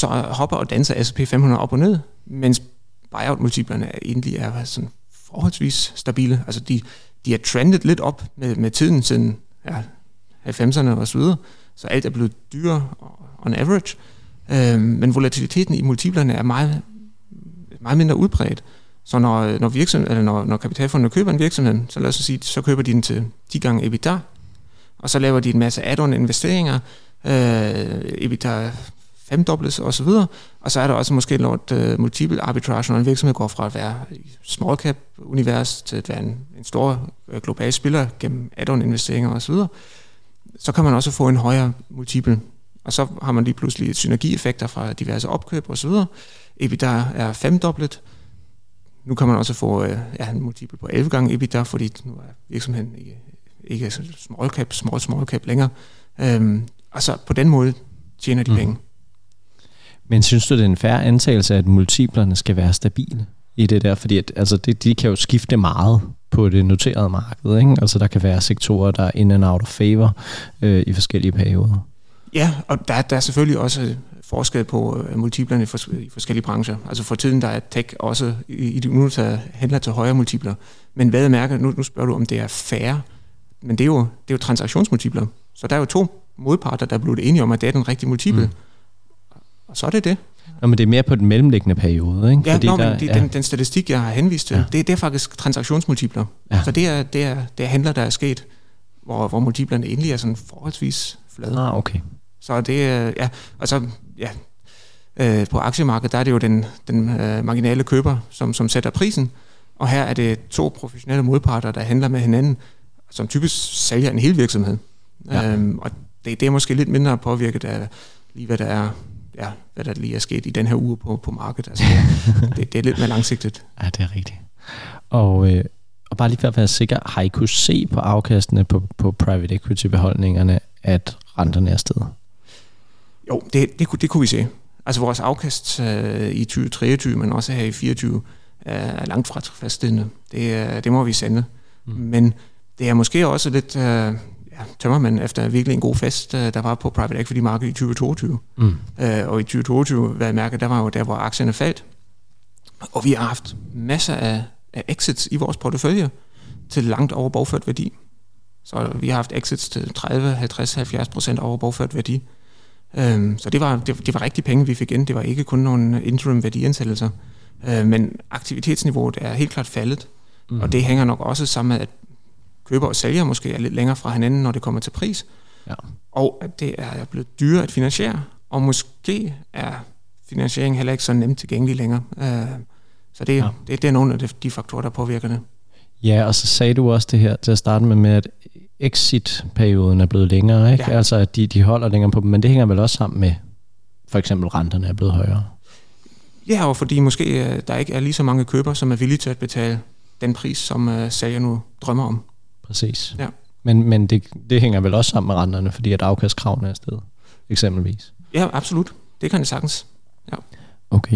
så hopper og danser S&P 500 op og ned, mens buyout-multiplerne egentlig er sådan forholdsvis stabile. Altså de er trendet lidt op med tiden siden 90'erne og så videre, så alt er blevet dyrere on average. Men volatiliteten i multiplerne er meget, meget mindre udbredt. Så når kapitalfondene køber en virksomhed, så lad os sige, så køber de den til 10 gange EBITDA, og så laver de en masse add-on investeringer, EBITDA femdobles og så videre, og så er der også måske noget multiple arbitrage, når en virksomhed går fra at være i small cap univers til at være en stor global spiller gennem add-on investeringer og så videre, så kan man også få en højere multiple, og så har man lige pludselig synergieffekter fra diverse opkøb og så videre. EBITDA er femdoblet. Nu kan man også få en multiple på 11 gange EBITDA, fordi nu er virksomheden ikke small cap længere. Og så på den måde tjener de penge. Men synes du, det er en fair antagelse, at multiplerne skal være stabile i det der? Fordi de kan jo skifte meget på det noterede marked, ikke? Altså der kan være sektorer, der er in and out of favor i forskellige perioder. Ja, og der er selvfølgelig også forskel på multiplerne i forskellige brancher. Altså for tiden der er tech også i de unotterede handler til højere multipler. Men hvad jeg mærker, nu spørger du, om det er fair, men det er jo transaktionsmultipler. Så der er jo to modparter, der er blevet enige om, at det er den rigtige multiple. Og så er det. Nå, men det er mere på den mellemliggende periode, ikke? Ja, fordi den statistik, jeg har henvist til, det er faktisk transaktionsmultipler. Ja. Så det er handler, der er sket, hvor multiplerne egentlig er sådan forholdsvis flade. Okay. Så det er, på aktiemarkedet, der er det jo den marginale køber, som sætter prisen, og her er det to professionelle modparter, der handler med hinanden, som typisk sælger en hel virksomhed. Ja. Og det er måske lidt mindre påvirket af lige, hvad der lige er sket i den her uge på markedet. Altså, det er lidt mere langsigtet. Ja, det er rigtigt. Og bare lige for at være sikker, har I kunnet se på afkastene på private equity-beholdningerne, at renterne er steget? Jo, det kunne vi se. Altså vores afkast i 2023, men også her i 2024, er langt fra faststillende. Det må vi sende. Men det er måske også lidt tømmermænd efter virkelig en god fest, der var på private equity-markedet i 2022. Og i 2022, hvad jeg mærker, der var jo der, hvor aktierne faldt. Og vi har haft masser af exits i vores portefølje til langt over bogført værdi. Så vi har haft exits til 30, 50, 70% over bogført værdi. Så det var rigtig penge, vi fik ind. Det var ikke kun nogle interim værdiansættelser. Men aktivitetsniveauet er helt klart faldet. Og det hænger nok også sammen med, at køber og sælger måske er lidt længere fra hinanden, når det kommer til pris. Ja. Og at det er blevet dyrere at finansiere. Og måske er finansiering heller ikke så nemt tilgængelig længere. Så det er nogle af de faktorer, der påvirker det. Ja, og så sagde du også det her til at starte med at exit-perioden er blevet længere, ikke? Ja. Altså, at de holder længere på dem, men det hænger vel også sammen med, for eksempel renterne er blevet højere? Ja, og fordi måske der ikke er lige så mange købere, som er villige til at betale den pris, som sælger nu drømmer om. Præcis. Ja. Men det hænger vel også sammen med renterne, fordi at afkastkravene er afsted, eksempelvis? Ja, absolut. Det kan det sagtens. Ja. Okay.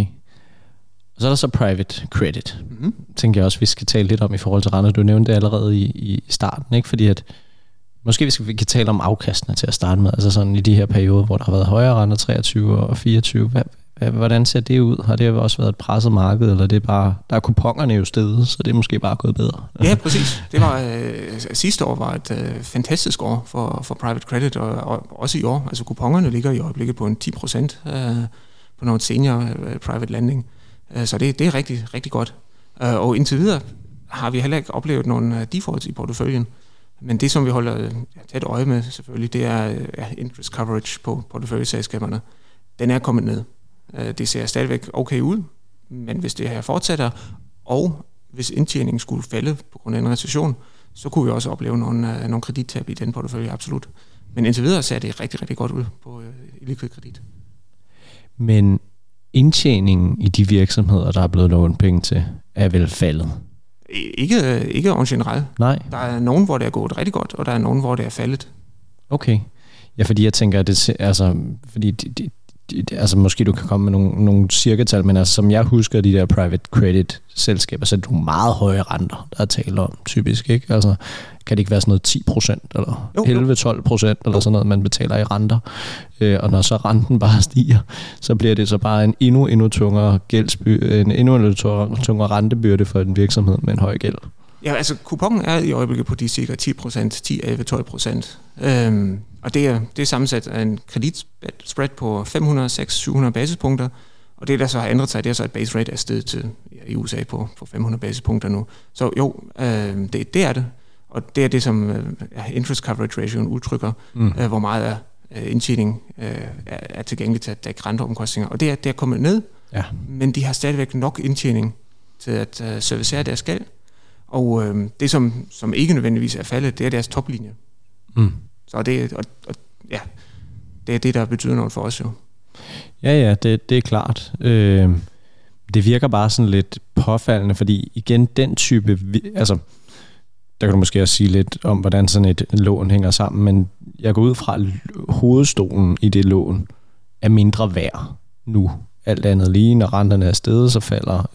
Og så er der så private credit. Tænker jeg også, vi skal tale lidt om i forhold til renter. Du nævnte det allerede i starten, ikke? Fordi at måske vi kan tale om afkastene til at starte med, altså sådan i de her perioder, hvor der har været højere renter, 23 og 24. Hvordan ser det ud? Har det også været et presset marked, eller det er bare, der er kuponerne jo steget, så det er måske bare gået bedre? Ja, præcis. Det var sidste år var et fantastisk år for private credit, og også i år. Altså kuponerne ligger i øjeblikket på en 10% på noget senior private lending. Så det er rigtig, rigtig godt. Og indtil videre har vi heller ikke oplevet nogen defaults i porteføljen. Men det, som vi holder tæt øje med selvfølgelig, det er interest coverage på porteføljeselskaberne. Den er kommet ned. Det ser stadigvæk okay ud, men hvis det her fortsætter, og hvis indtjeningen skulle falde på grund af en recession, så kunne vi også opleve nogle kredittab i den portefølje, absolut. Men indtil videre ser det rigtig, rigtig godt ud på likvid kredit. Men indtjeningen i de virksomheder, der er blevet lånt penge til, er vel faldet? Ikke en generelt. Nej. Der er nogen, hvor det er gået rigtig godt, og der er nogen, hvor det er faldet. Okay. Ja, fordi jeg tænker, fordi altså måske du kan komme med nogle cirkatal, men altså, som jeg husker de der private credit selskaber, så er det nogle meget høje renter, der er tale om typisk, ikke? Altså kan det ikke være sådan noget 10% eller 11-12% eller sådan noget, man betaler i renter, og når så renten bare stiger, så bliver det så bare en endnu tungere tungere rentebyrde for en virksomhed med en høj gæld. Ja, altså kuponen er i øjeblikket på de cirka 10%, 10, 11, 12%. Og det er sammensat af en kreditspread på 500-700 basispunkter, og det der så har ændret sig, det er så et base rate er steget til i USA på 500 basispunkter nu. Så jo, det er det, og det er det, som interest coverage ratioen udtrykker, hvor meget af indtjening er tilgængeligt til at dække renteomkostninger. Og det er kommet ned, men de har stadigvæk nok indtjening til at servicere deres gæld. Og det, som ikke nødvendigvis er faldet, det er deres toplinje. Så det er det, der betyder noget for os jo. Ja, det er klart. Det virker bare sådan lidt påfaldende, fordi igen, den type, altså, der kan du måske også sige lidt om, hvordan sådan et lån hænger sammen, men jeg går ud fra, at hovedstolen i det lån er mindre værd nu. Alt andet lige, når renterne er steget, så falder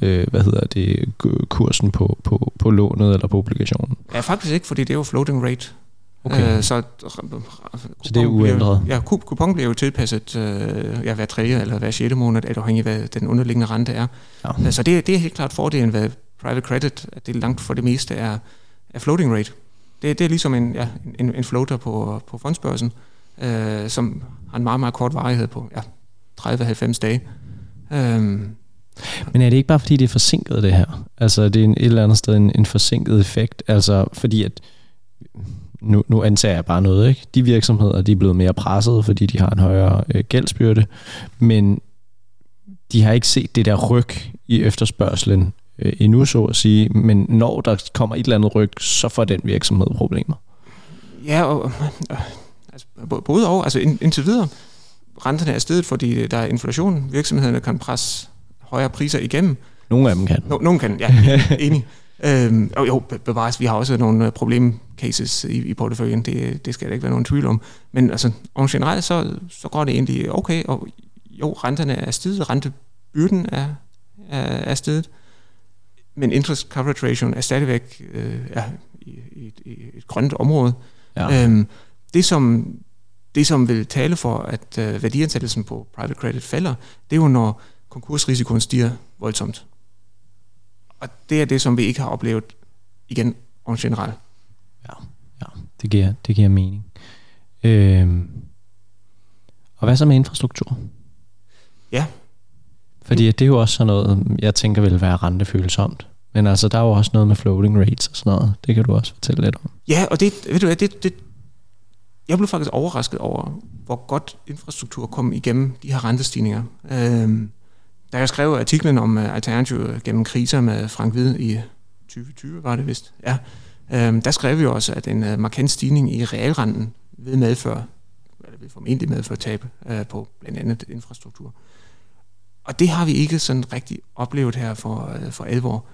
kursen på lånet eller på obligationen. Ja, faktisk ikke, fordi det er jo floating rate. Okay. Så det er uændret? Kuponen bliver jo tilpasset hver 3. eller hver 6. måned, alt afhængig af hvad den underliggende rente er. Ja. Så det er helt klart fordelen ved private credit, at det langt for det meste er floating rate. Det er ligesom en floater på fondsbørsen, som har en meget, meget kort varighed på 30-90 dage. Men er det ikke bare fordi det er forsinket det her? Altså det er et eller andet sted en forsinket effekt, altså fordi at nu antager jeg bare noget, ikke? De virksomheder, de er blevet mere presset, fordi de har en højere gældsbyrde, men de har ikke set det der ryg i efterspørgselen endnu, så at sige, men når der kommer et eller andet ryg, så får den virksomhed problemer. Ja, og altså, både og, altså indtil videre, renterne er steget, fordi der er inflation, virksomhederne kan presse højere priser igennem. Nogle af dem kan. Nogle kan, ja, enig. Bevares, vi har også nogle problemcases i porteføljen, det skal der ikke være nogen tvivl om. Men altså, generelt så går det egentlig okay, og jo, renterne er steget, rentebyrden er steget, men interest coverage ratio er stadigvæk i et grønt område. Ja. Det, som vil tale for, at værdiansættelsen på private credit falder, det er jo, når konkursrisikoen stiger voldsomt. Og det er det, som vi ikke har oplevet igen generelt. Ja, det giver mening. Og hvad så med infrastruktur? Ja. Fordi det er jo også sådan noget, jeg tænker vil være rentefølsomt. Men altså, der er jo også noget med floating rates og sådan noget. Det kan du også fortælle lidt om. Ja, og det, ved du hvad, jeg blev faktisk overrasket over, hvor godt infrastruktur kom igennem de her rentestigninger. Da jeg skrev artiklen om Alternativ gennem kriser med Frank Hvid i 2020, var det vist, ja, der skrev vi også, at en markant stigning i realrenten vil formentlig medføre tab på blandt andet infrastruktur. Og det har vi ikke sådan rigtig oplevet her for alvor.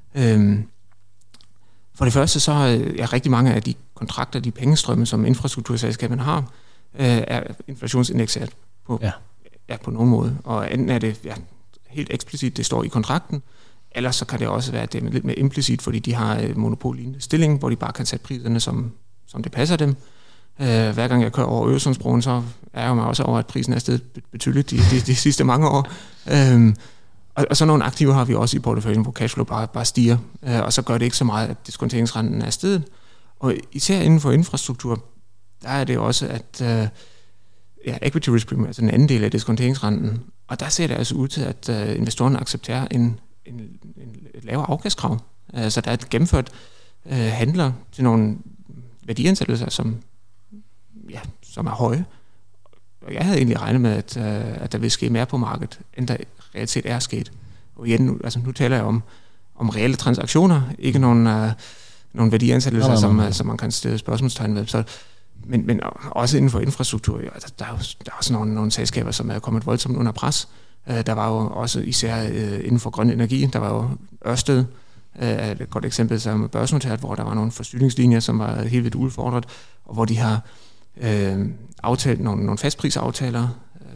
For det første så er rigtig mange af de kontrakter, de pengestrømme, som infrastrukturselskaberne har, er inflationsindekseret på nogen måde. Og enten er det helt eksplicit, det står i kontrakten, eller så kan det også være det lidt mere implicit, fordi de har en monopollignende stilling, hvor de bare kan sætte priserne, som det passer dem. Hver gang jeg kører over Øresundsbroen, så er jeg mig også over, at prisen er steget betydeligt de sidste mange år. Og så nogle aktiver har vi også i porteføljen, hvor cashflow bare stiger, og så gør det ikke så meget, at diskonteringsrenten er steget. Og især inden for infrastruktur, der er det også, at equity risk premium, altså den anden del af diskonteringsrenten, og der ser det altså ud til, at investorerne accepterer en lavere afkastkrav. Så der er gennemført handler til nogle værdiansættelser, som er høje. Og jeg havde egentlig regnet med, at der ville ske mere på markedet, end der reelt set er sket. Og igen, nu taler jeg om reelle transaktioner, ikke nogle værdiansættelser, som man kan stille spørgsmålstegn ved. Så, men også inden for infrastruktur, der er også nogle selskaber, som er kommet voldsomt under pres. Der var jo også især inden for grøn energi, der var jo Ørsted, et godt eksempel som børsnoteret, hvor der var nogle forsyningslinjer, som var helt vildt udfordret, og hvor de har aftalt nogle fastprisaftaler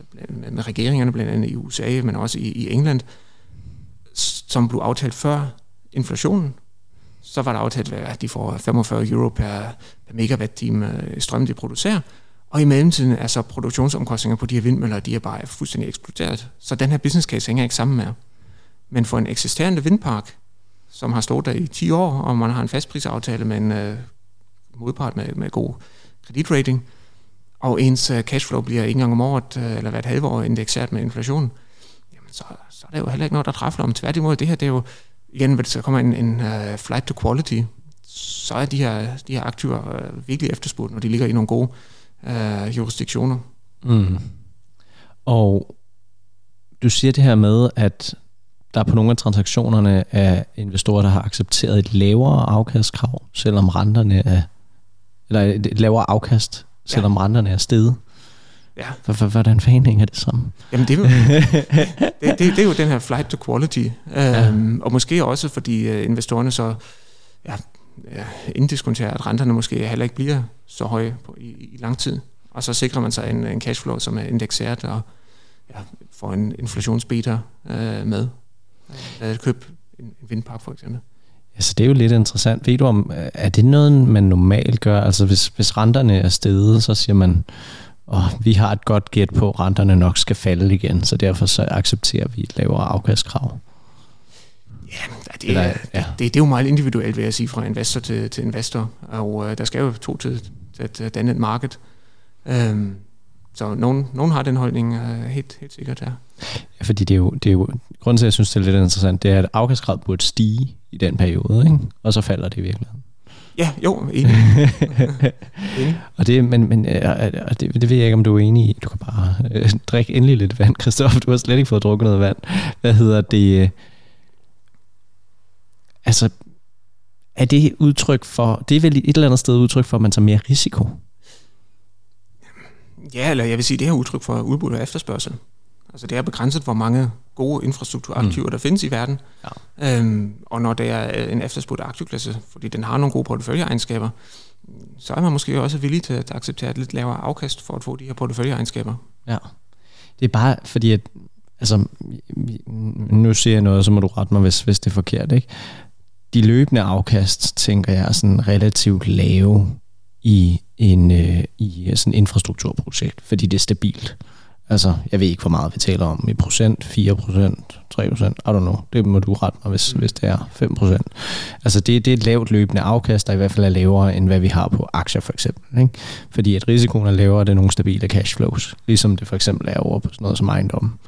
med regeringerne, blandt andet i USA, men også i England, som blev aftalt før inflationen. Så var der aftalt, at de får 45 euro per megawatt-time strøm, de producerer. Og i mellemtiden er så produktionsomkostninger på de her vindmøller, de er bare fuldstændig eksploderet. Så den her business case hænger ikke sammen med. Men for en eksisterende vindpark, som har stået der i 10 år, og man har en fastprisaftale med en modpart med god kreditrating, og ens cashflow bliver ikke engang om året, eller hvert halve år indekseret med inflationen, jamen så er det jo heller ikke noget, der træffer om. Tværtimod, det her, det er jo, igen, hvis der kommer en flight to quality, så er de her aktiver virkelig efterspurgt, når de ligger i nogle gode jurisdiktioner. Mm. Og du siger det her med, at der på nogle af transaktionerne er investorer, der har accepteret et lavere afkastkrav, selvom renterne er, eller et lavere afkast, selvom renterne er steget. Ja. Hvordan fanden hænger det sammen? Jamen det er jo den her flight to quality. Og måske også fordi investorerne så inddiskonterer, at renterne måske heller ikke bliver så høje i lang tid. Og så sikrer man sig en cashflow, som er indekseret og får en inflationsbeta med. At købe en vindpark for eksempel. Altså det er jo lidt interessant. Ved du om, er det noget, man normalt gør? Altså hvis renterne er steget, så siger man, vi har et godt gæt på, at renterne nok skal falde igen, så derfor så accepterer vi et lavere afkastkrav. Ja, det er jo meget individuelt, vil jeg sige, fra investor til investor, og der skal jo to til at danne et marked. Så nogen har den holdning helt sikkert her. Ja, fordi det er jo grunden til, at jeg synes, det er lidt interessant, det er, at afkastkravet burde stige i den periode, ikke? Og så falder det i virkeligheden. Ja, jo, enig. Og det, men det ved jeg ikke, om du er enig i. Du kan bare drikke endelig lidt vand, Christoffer. Du har slet ikke fået drukket noget vand. Hvad hedder det? Altså, er det udtryk for, det er vel et eller andet sted udtryk for, at man tager mere risiko? Ja, eller jeg vil sige, det er udtryk for udbud og efterspørgsel. Altså det er begrænset, hvor mange gode infrastrukturaktiver der findes i verden. Ja. Og når der er en efterspurgt aktivklasse, fordi den har nogle gode porteføljeegenskaber, så er man måske også villig til at acceptere et lidt lavere afkast for at få de her porteføljeegenskaber. Ja. Det er bare fordi, at altså, nu siger jeg noget, så må du rette mig, hvis det er forkert, ikke? De løbende afkast, tænker jeg, er sådan relativt lave i sådan et infrastrukturprojekt, fordi det er stabilt. Altså, jeg ved ikke, hvor meget vi taler om i procent, 4%, 3%, I don't know. Det må du rette mig, hvis det er 5%. Altså, det er et lavt løbende afkast, der i hvert fald er lavere, end hvad vi har på aktier, for eksempel. Ikke? Fordi at risikoen er lavere, det er nogle stabile cashflows, ligesom det for eksempel er over på sådan noget som ejendom.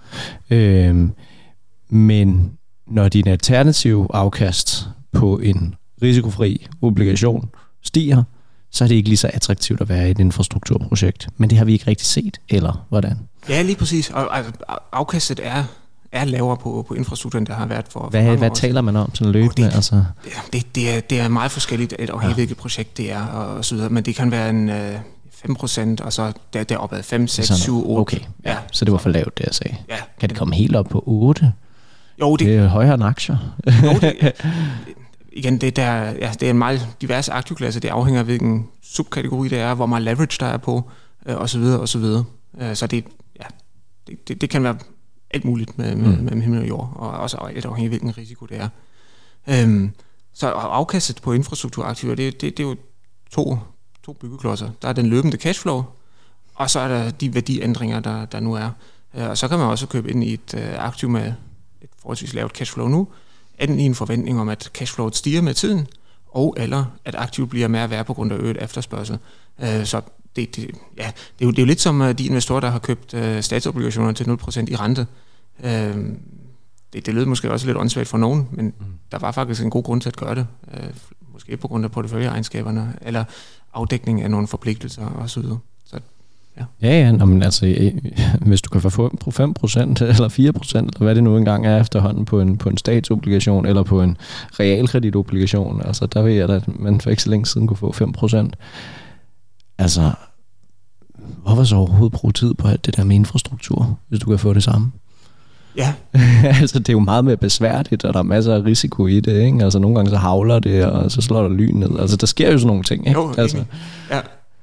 Men når din alternative afkast på en risikofri obligation stiger, så er det ikke lige så attraktivt at være i et infrastrukturprojekt. Men det har vi ikke rigtig set, eller hvordan? Ja, lige præcis. Og afkastet er lavere på infrastrukturen, der har været for hvad taler man om sådan løbende? Det er meget forskelligt, et afhængigt hvilket projekt det er, og så videre. Men det kan være en 5%, og så deroppe af 5, 6, 7, 8. Okay, ja. Så det var for lavt, det jeg sagde. Ja. Kan det komme helt op på 8? Jo, det er højere end aktier. Jo, igen, det er en meget divers aktivklasse. Det afhænger af, hvilken subkategori det er, hvor meget leverage der er på, og så videre, og så videre. Så det kan være alt muligt med himmel og jord, og også alt afhængig af, hvilken risiko det er. Så afkastet på infrastrukturaktiver, det er jo to byggeklodser. Der er den løbende cashflow, og så er der de værdiændringer, der nu er. Og så kan man også købe ind i et aktiv med et forholdsvis lavt cashflow nu, enten i en forventning om, at cashflowet stiger med tiden, eller at aktivet bliver mere værd på grund af øget efterspørgsel. Så det er jo lidt som de investorer, der har købt statsobligationer til 0% i rente. Det lød måske også lidt åndssvagt for nogen, men der var faktisk en god grund til at gøre det. Måske på grund af porteføljeegenskaberne, eller afdækning af nogle forpligtelser osv. Ja, men altså, hvis du kan få 5% eller 4%, eller hvad det nu engang er efterhånden på en statsobligation, eller på en realkreditobligation, altså der ved jeg da, at man for ikke så længe siden kunne få 5%. Altså, hvorfor så overhovedet bruge tid på alt det der med infrastruktur, hvis du kan få det samme? Ja. Altså, det er jo meget mere besværligt, og der er masser af risiko i det, ikke? Altså, nogle gange så havler det, og så slår der lyn ned. Altså, der sker jo sådan nogle ting, ikke? Jo, altså. Ja.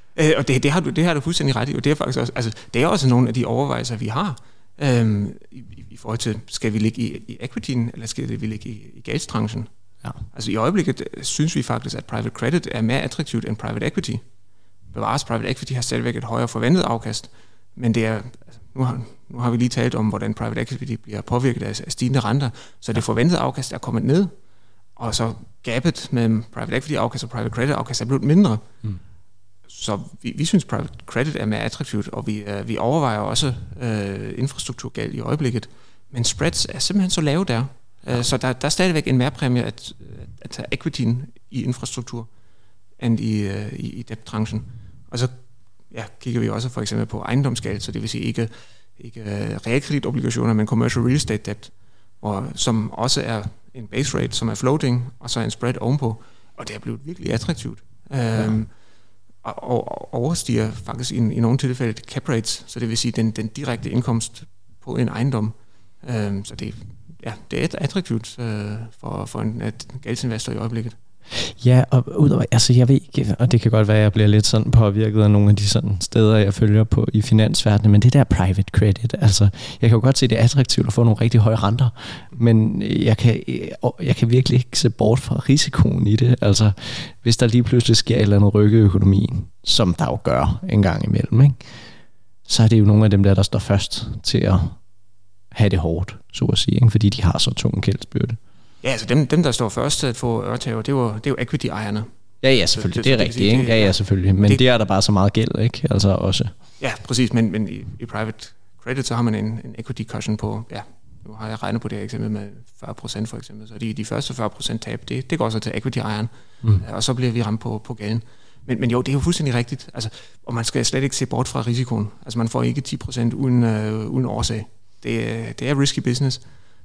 Og det har du fuldstændig ret i, og det er faktisk også, altså, det er også nogle af de overvejelser, vi har i forhold til, skal vi ligge i equityen, eller skal vi ligge i gældsbranchen? Ja. Altså i øjeblikket synes vi faktisk, at private credit er mere attraktivt end private equity. Bevares, private equity har stadigvæk et højere forventet afkast, men det er, altså, nu har vi lige talt om, hvordan private equity bliver påvirket af stigende renter, så det forventede afkast er kommet ned, og så gabet mellem private equity afkast og private credit afkast er blevet mindre. Så vi synes, private credit er mere attraktivt, og vi overvejer også infrastrukturgæld i øjeblikket, men spreads er simpelthen så lave der. Så der er stadigvæk en mere præmie at tage equityen i infrastruktur end i debt-branchen. Og så kigger vi også for eksempel på ejendomsgæld, så det vil sige ikke realkreditobligationer, men commercial real estate debt, som også er en base rate, som er floating, og så en spread ovenpå, og det er blevet virkelig attraktivt. Og overstiger faktisk i nogle tilfælde cap rates, så det vil sige den direkte indkomst på en ejendom. Så det er attraktivt for en gældsinvestor i øjeblikket. Ja, og udover, altså jeg ved ikke, og det kan godt være, at jeg bliver lidt sådan påvirket af nogle af de sådan steder, jeg følger på i finansverdenen, men det der private credit, altså jeg kan jo godt se, at det er attraktivt at få nogle rigtig høje renter, men jeg kan virkelig ikke se bort fra risikoen i det. Altså hvis der lige pludselig sker et eller andet rykke i økonomien, som der jo gør en gang imellem, ikke? Så er det jo nogle af dem der står først til at have det hårdt, så at sige, ikke? Fordi de har så tung gældsbyrde. Ja, altså dem der står først til at få øretager, det er jo equity-ejerne. Ja, selvfølgelig, det er rigtigt, ikke? Ja, selvfølgelig. Men det er der bare så meget gæld, ikke? Altså også. Ja, præcis, men i private credit, så har man en equity cushion på, nu har jeg regnet på det her eksempel med 40% for eksempel, så de første 40% tab, det går så til equity-ejeren, og så bliver vi ramt på gælden. Men jo, det er jo fuldstændig rigtigt, altså, og man skal slet ikke se bort fra risikoen. Altså man får ikke 10% uden årsag. Det er risky business.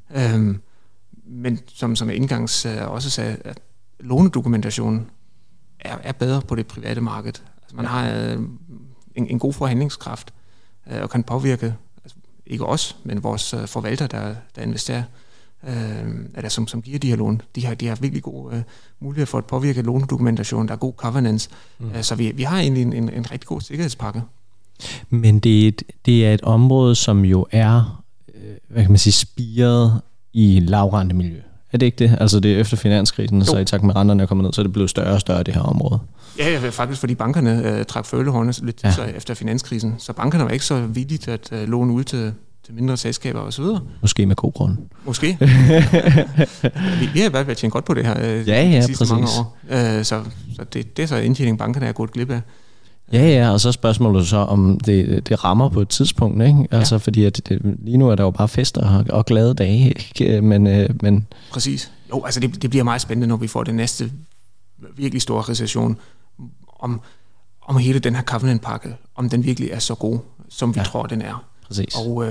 Men som jeg indgangs også sagde, at lånedokumentationen er bedre på det private marked. Altså man har en god forhandlingskraft og kan påvirke, altså ikke os, men vores forvalter, der investerer, eller som giver de her lån. De har virkelig god mulighed for at påvirke lånedokumentationen. Der er god governance. Så vi har egentlig en rigtig god sikkerhedspakke. Men det er et område, som jo er, hvad kan man sige, spiret i lavrentemiljø. Er det ikke det? Altså det er efter finanskrisen, så i takt med renterne er kommet ned, så er det blevet større og større, det her område. Ja, faktisk fordi bankerne trak følehornene lidt til sig efter finanskrisen. Så bankerne var ikke så villige at låne ud til mindre selskaber og så videre. Måske med god grund. Måske. vi har været tjent godt på det her de sidste præcis. mange år. Så det er så indtjening, bankerne er gået glip af. Ja, og så spørgsmålet så, om det rammer på et tidspunkt, ikke? Altså fordi at lige nu er der jo bare fester og glade dage, ikke? Men præcis. Jo, altså det bliver meget spændende, når vi får den næste virkelig store recession, om hele den her covenant-pakke, om den virkelig er så god, som vi tror, den er. Præcis. Og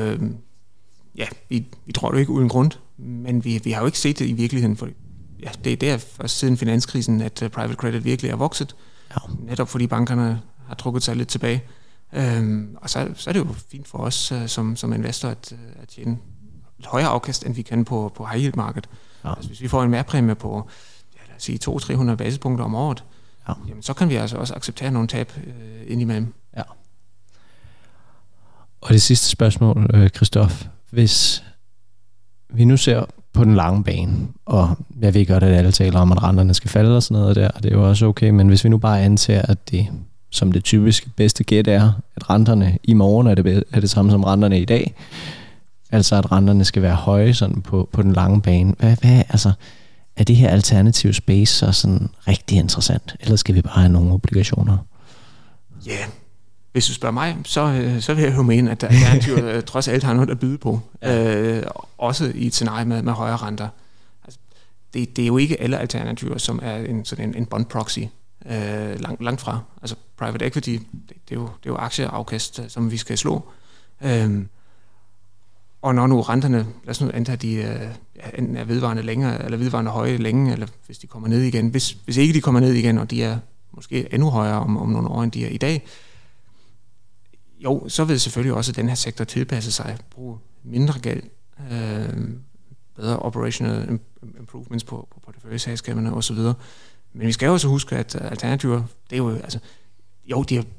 vi tror det ikke uden grund, men vi har jo ikke set det i virkeligheden, for det er først siden finanskrisen, at private credit virkelig er vokset, netop fordi bankerne har trukket sig lidt tilbage. Og så er det jo fint for os som investor at tjene et højere afkast, end vi kan på high yield market. Altså, hvis vi får en mærpræmie på, lad os sige 200-300 basispunkter om året, jamen, så kan vi altså også acceptere nogle tab indimellem. Ja. Og det sidste spørgsmål, Christoph. Hvis vi nu ser på den lange bane, og jeg ved godt, at alle taler om, at renterne skal falde og sådan noget der, og det er jo også okay, men hvis vi nu bare antager, at det som det typiske bedste gæt er, at renterne i morgen er det samme som renterne i dag, altså at renterne skal være høje sådan på den lange bane. Hvad altså, er det her alternative space så sådan rigtig interessant, eller skal vi bare have nogle obligationer? Ja, hvis du spørger mig, så vil jeg jo mene, at alternativer trods alt har noget at byde på. Også i et scenarie med højere renter. Altså, det er jo ikke alle alternativer, som er sådan en bond proxy. Langt fra. Altså private equity, det er jo aktieafkast, som vi skal slå. Og når nu renterne, lad os nu antage, at de enten er vedvarende længere, eller vedvarende høje længe, eller hvis de kommer ned igen. Hvis ikke de kommer ned igen, og de er måske endnu højere om nogle år, end de er i dag, jo, så vil selvfølgelig også den her sektor tilpasse sig, bruge mindre gæld, bedre operational improvements på porteføljeselskaberne osv. Men vi skal jo også huske, at alternativer, det er jo, altså, jo, de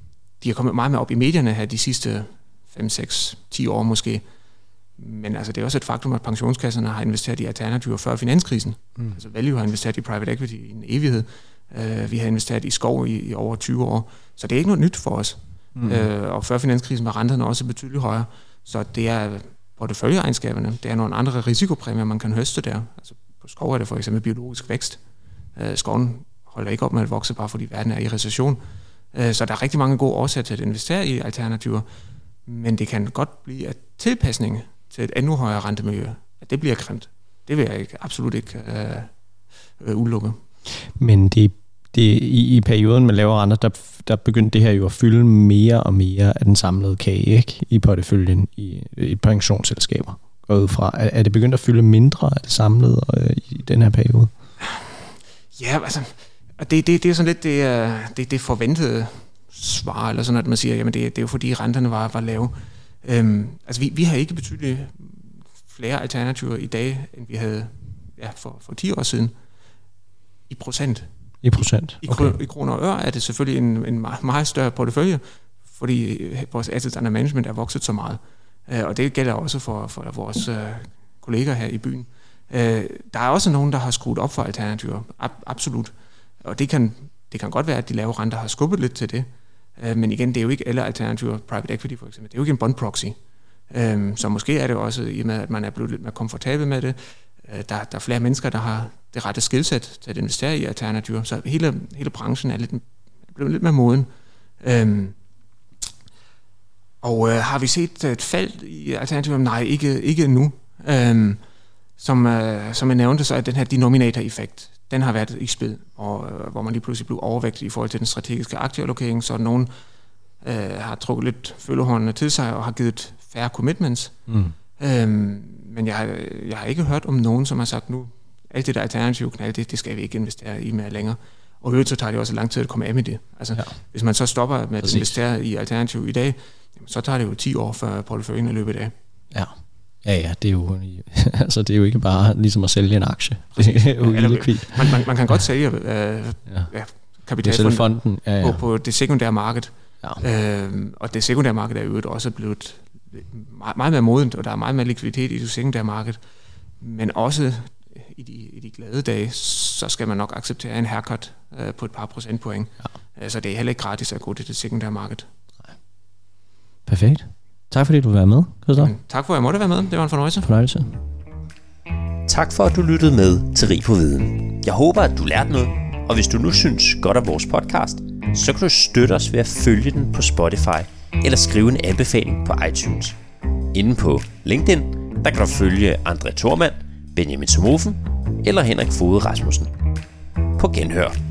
de er kommet meget mere op i medierne her de sidste 5, 6, 10 år måske. Men altså, det er også et faktum, at pensionskasserne har investeret i alternativer før finanskrisen. Altså Value har investeret i private equity i en evighed. Vi har investeret i skov i over 20 år. Så det er ikke noget nyt for os. Og før finanskrisen var renterne også betydeligt højere. Så det er porteføljeegenskaberne. Det er nogle andre risikopræmier, man kan høste der. Altså på skov er det for eksempel biologisk vækst. Skoven holder ikke op med at vokse, bare fordi verden er i recession. Så der er rigtig mange gode årsager til at investere i alternativer. Men det kan godt blive, at tilpasning til et endnu højere rentemiljø, at det bliver kremt. Det vil jeg absolut ikke udelukke. Men det i perioden med lavere renter, der begyndte det her jo at fylde mere og mere af den samlede kage, ikke? I porteføljen i pensionsselskaber. Går ud fra. Er det begyndt at fylde mindre af det samlede i den her periode? Ja, altså, det er sådan lidt det forventede svar, eller sådan at man siger, jamen det er jo fordi renterne var lave. Altså vi har ikke betydeligt flere alternativer i dag, end vi havde for 10 år siden. I procent. I procent, okay. I kroner og øre er det selvfølgelig en meget, meget større portefølje, fordi vores assets under management er vokset så meget. Og det gælder også for vores kolleger her i byen. Der er også nogen, der har skruet op for alternativer. Absolut. Og det kan godt være, at de lave renter har skubbet lidt til det. Men igen, det er jo ikke alle alternativer. Private equity for eksempel, det er jo ikke en bond proxy. Så måske er det også, i og med at man er blevet lidt mere komfortabel med det, der er flere mennesker, der har det rette skillset til at investere i alternativer. Så hele branchen er blevet lidt mere moden. Og har vi set et fald i alternativer? Nej, ikke endnu. Som jeg nævnte, så er den her denominator-effekt, den har været i spil, hvor man lige pludselig blev overvægtet i forhold til den strategiske aktieallokering, så nogen har trukket lidt følehornene til sig og har givet færre commitments. Men jeg har ikke hørt om nogen, som har sagt, nu alt det der alternative knald, det skal vi ikke investere i mere længere. Og øvrigt så tager det også lang tid at komme af med det. Altså, hvis man så stopper med at investere i alternativ i dag, så tager det jo 10 år, før porteføljen er løbet af. Ja, det er jo altså det er jo ikke bare ligesom at sælge en aktie. Det er jo illikvidt. Man kan godt sælge kapitalfonden på det sekundære marked. Ja. Og det sekundære marked er jo også blevet meget mere modent, og der er meget mere likviditet i det sekundære marked. Men også i de glade dage, så skal man nok acceptere en haircut på et par procentpoint. Ja. Så det er heller ikke gratis at gå til det sekundære marked. Nej. Perfekt. Tak fordi du var med, Christoph. Tak for at jeg måtte være med. Det var en fornøjelse. Tak for at du lyttede med til Rig på Viden. Jeg håber at du lærte noget, og hvis du nu synes godt om vores podcast, så kan du støtte os ved at følge den på Spotify eller skrive en anbefaling på iTunes. Inde på LinkedIn, der kan du følge André Thormann, Benjamin Somofen eller Henrik Foged Rasmussen. På genhør.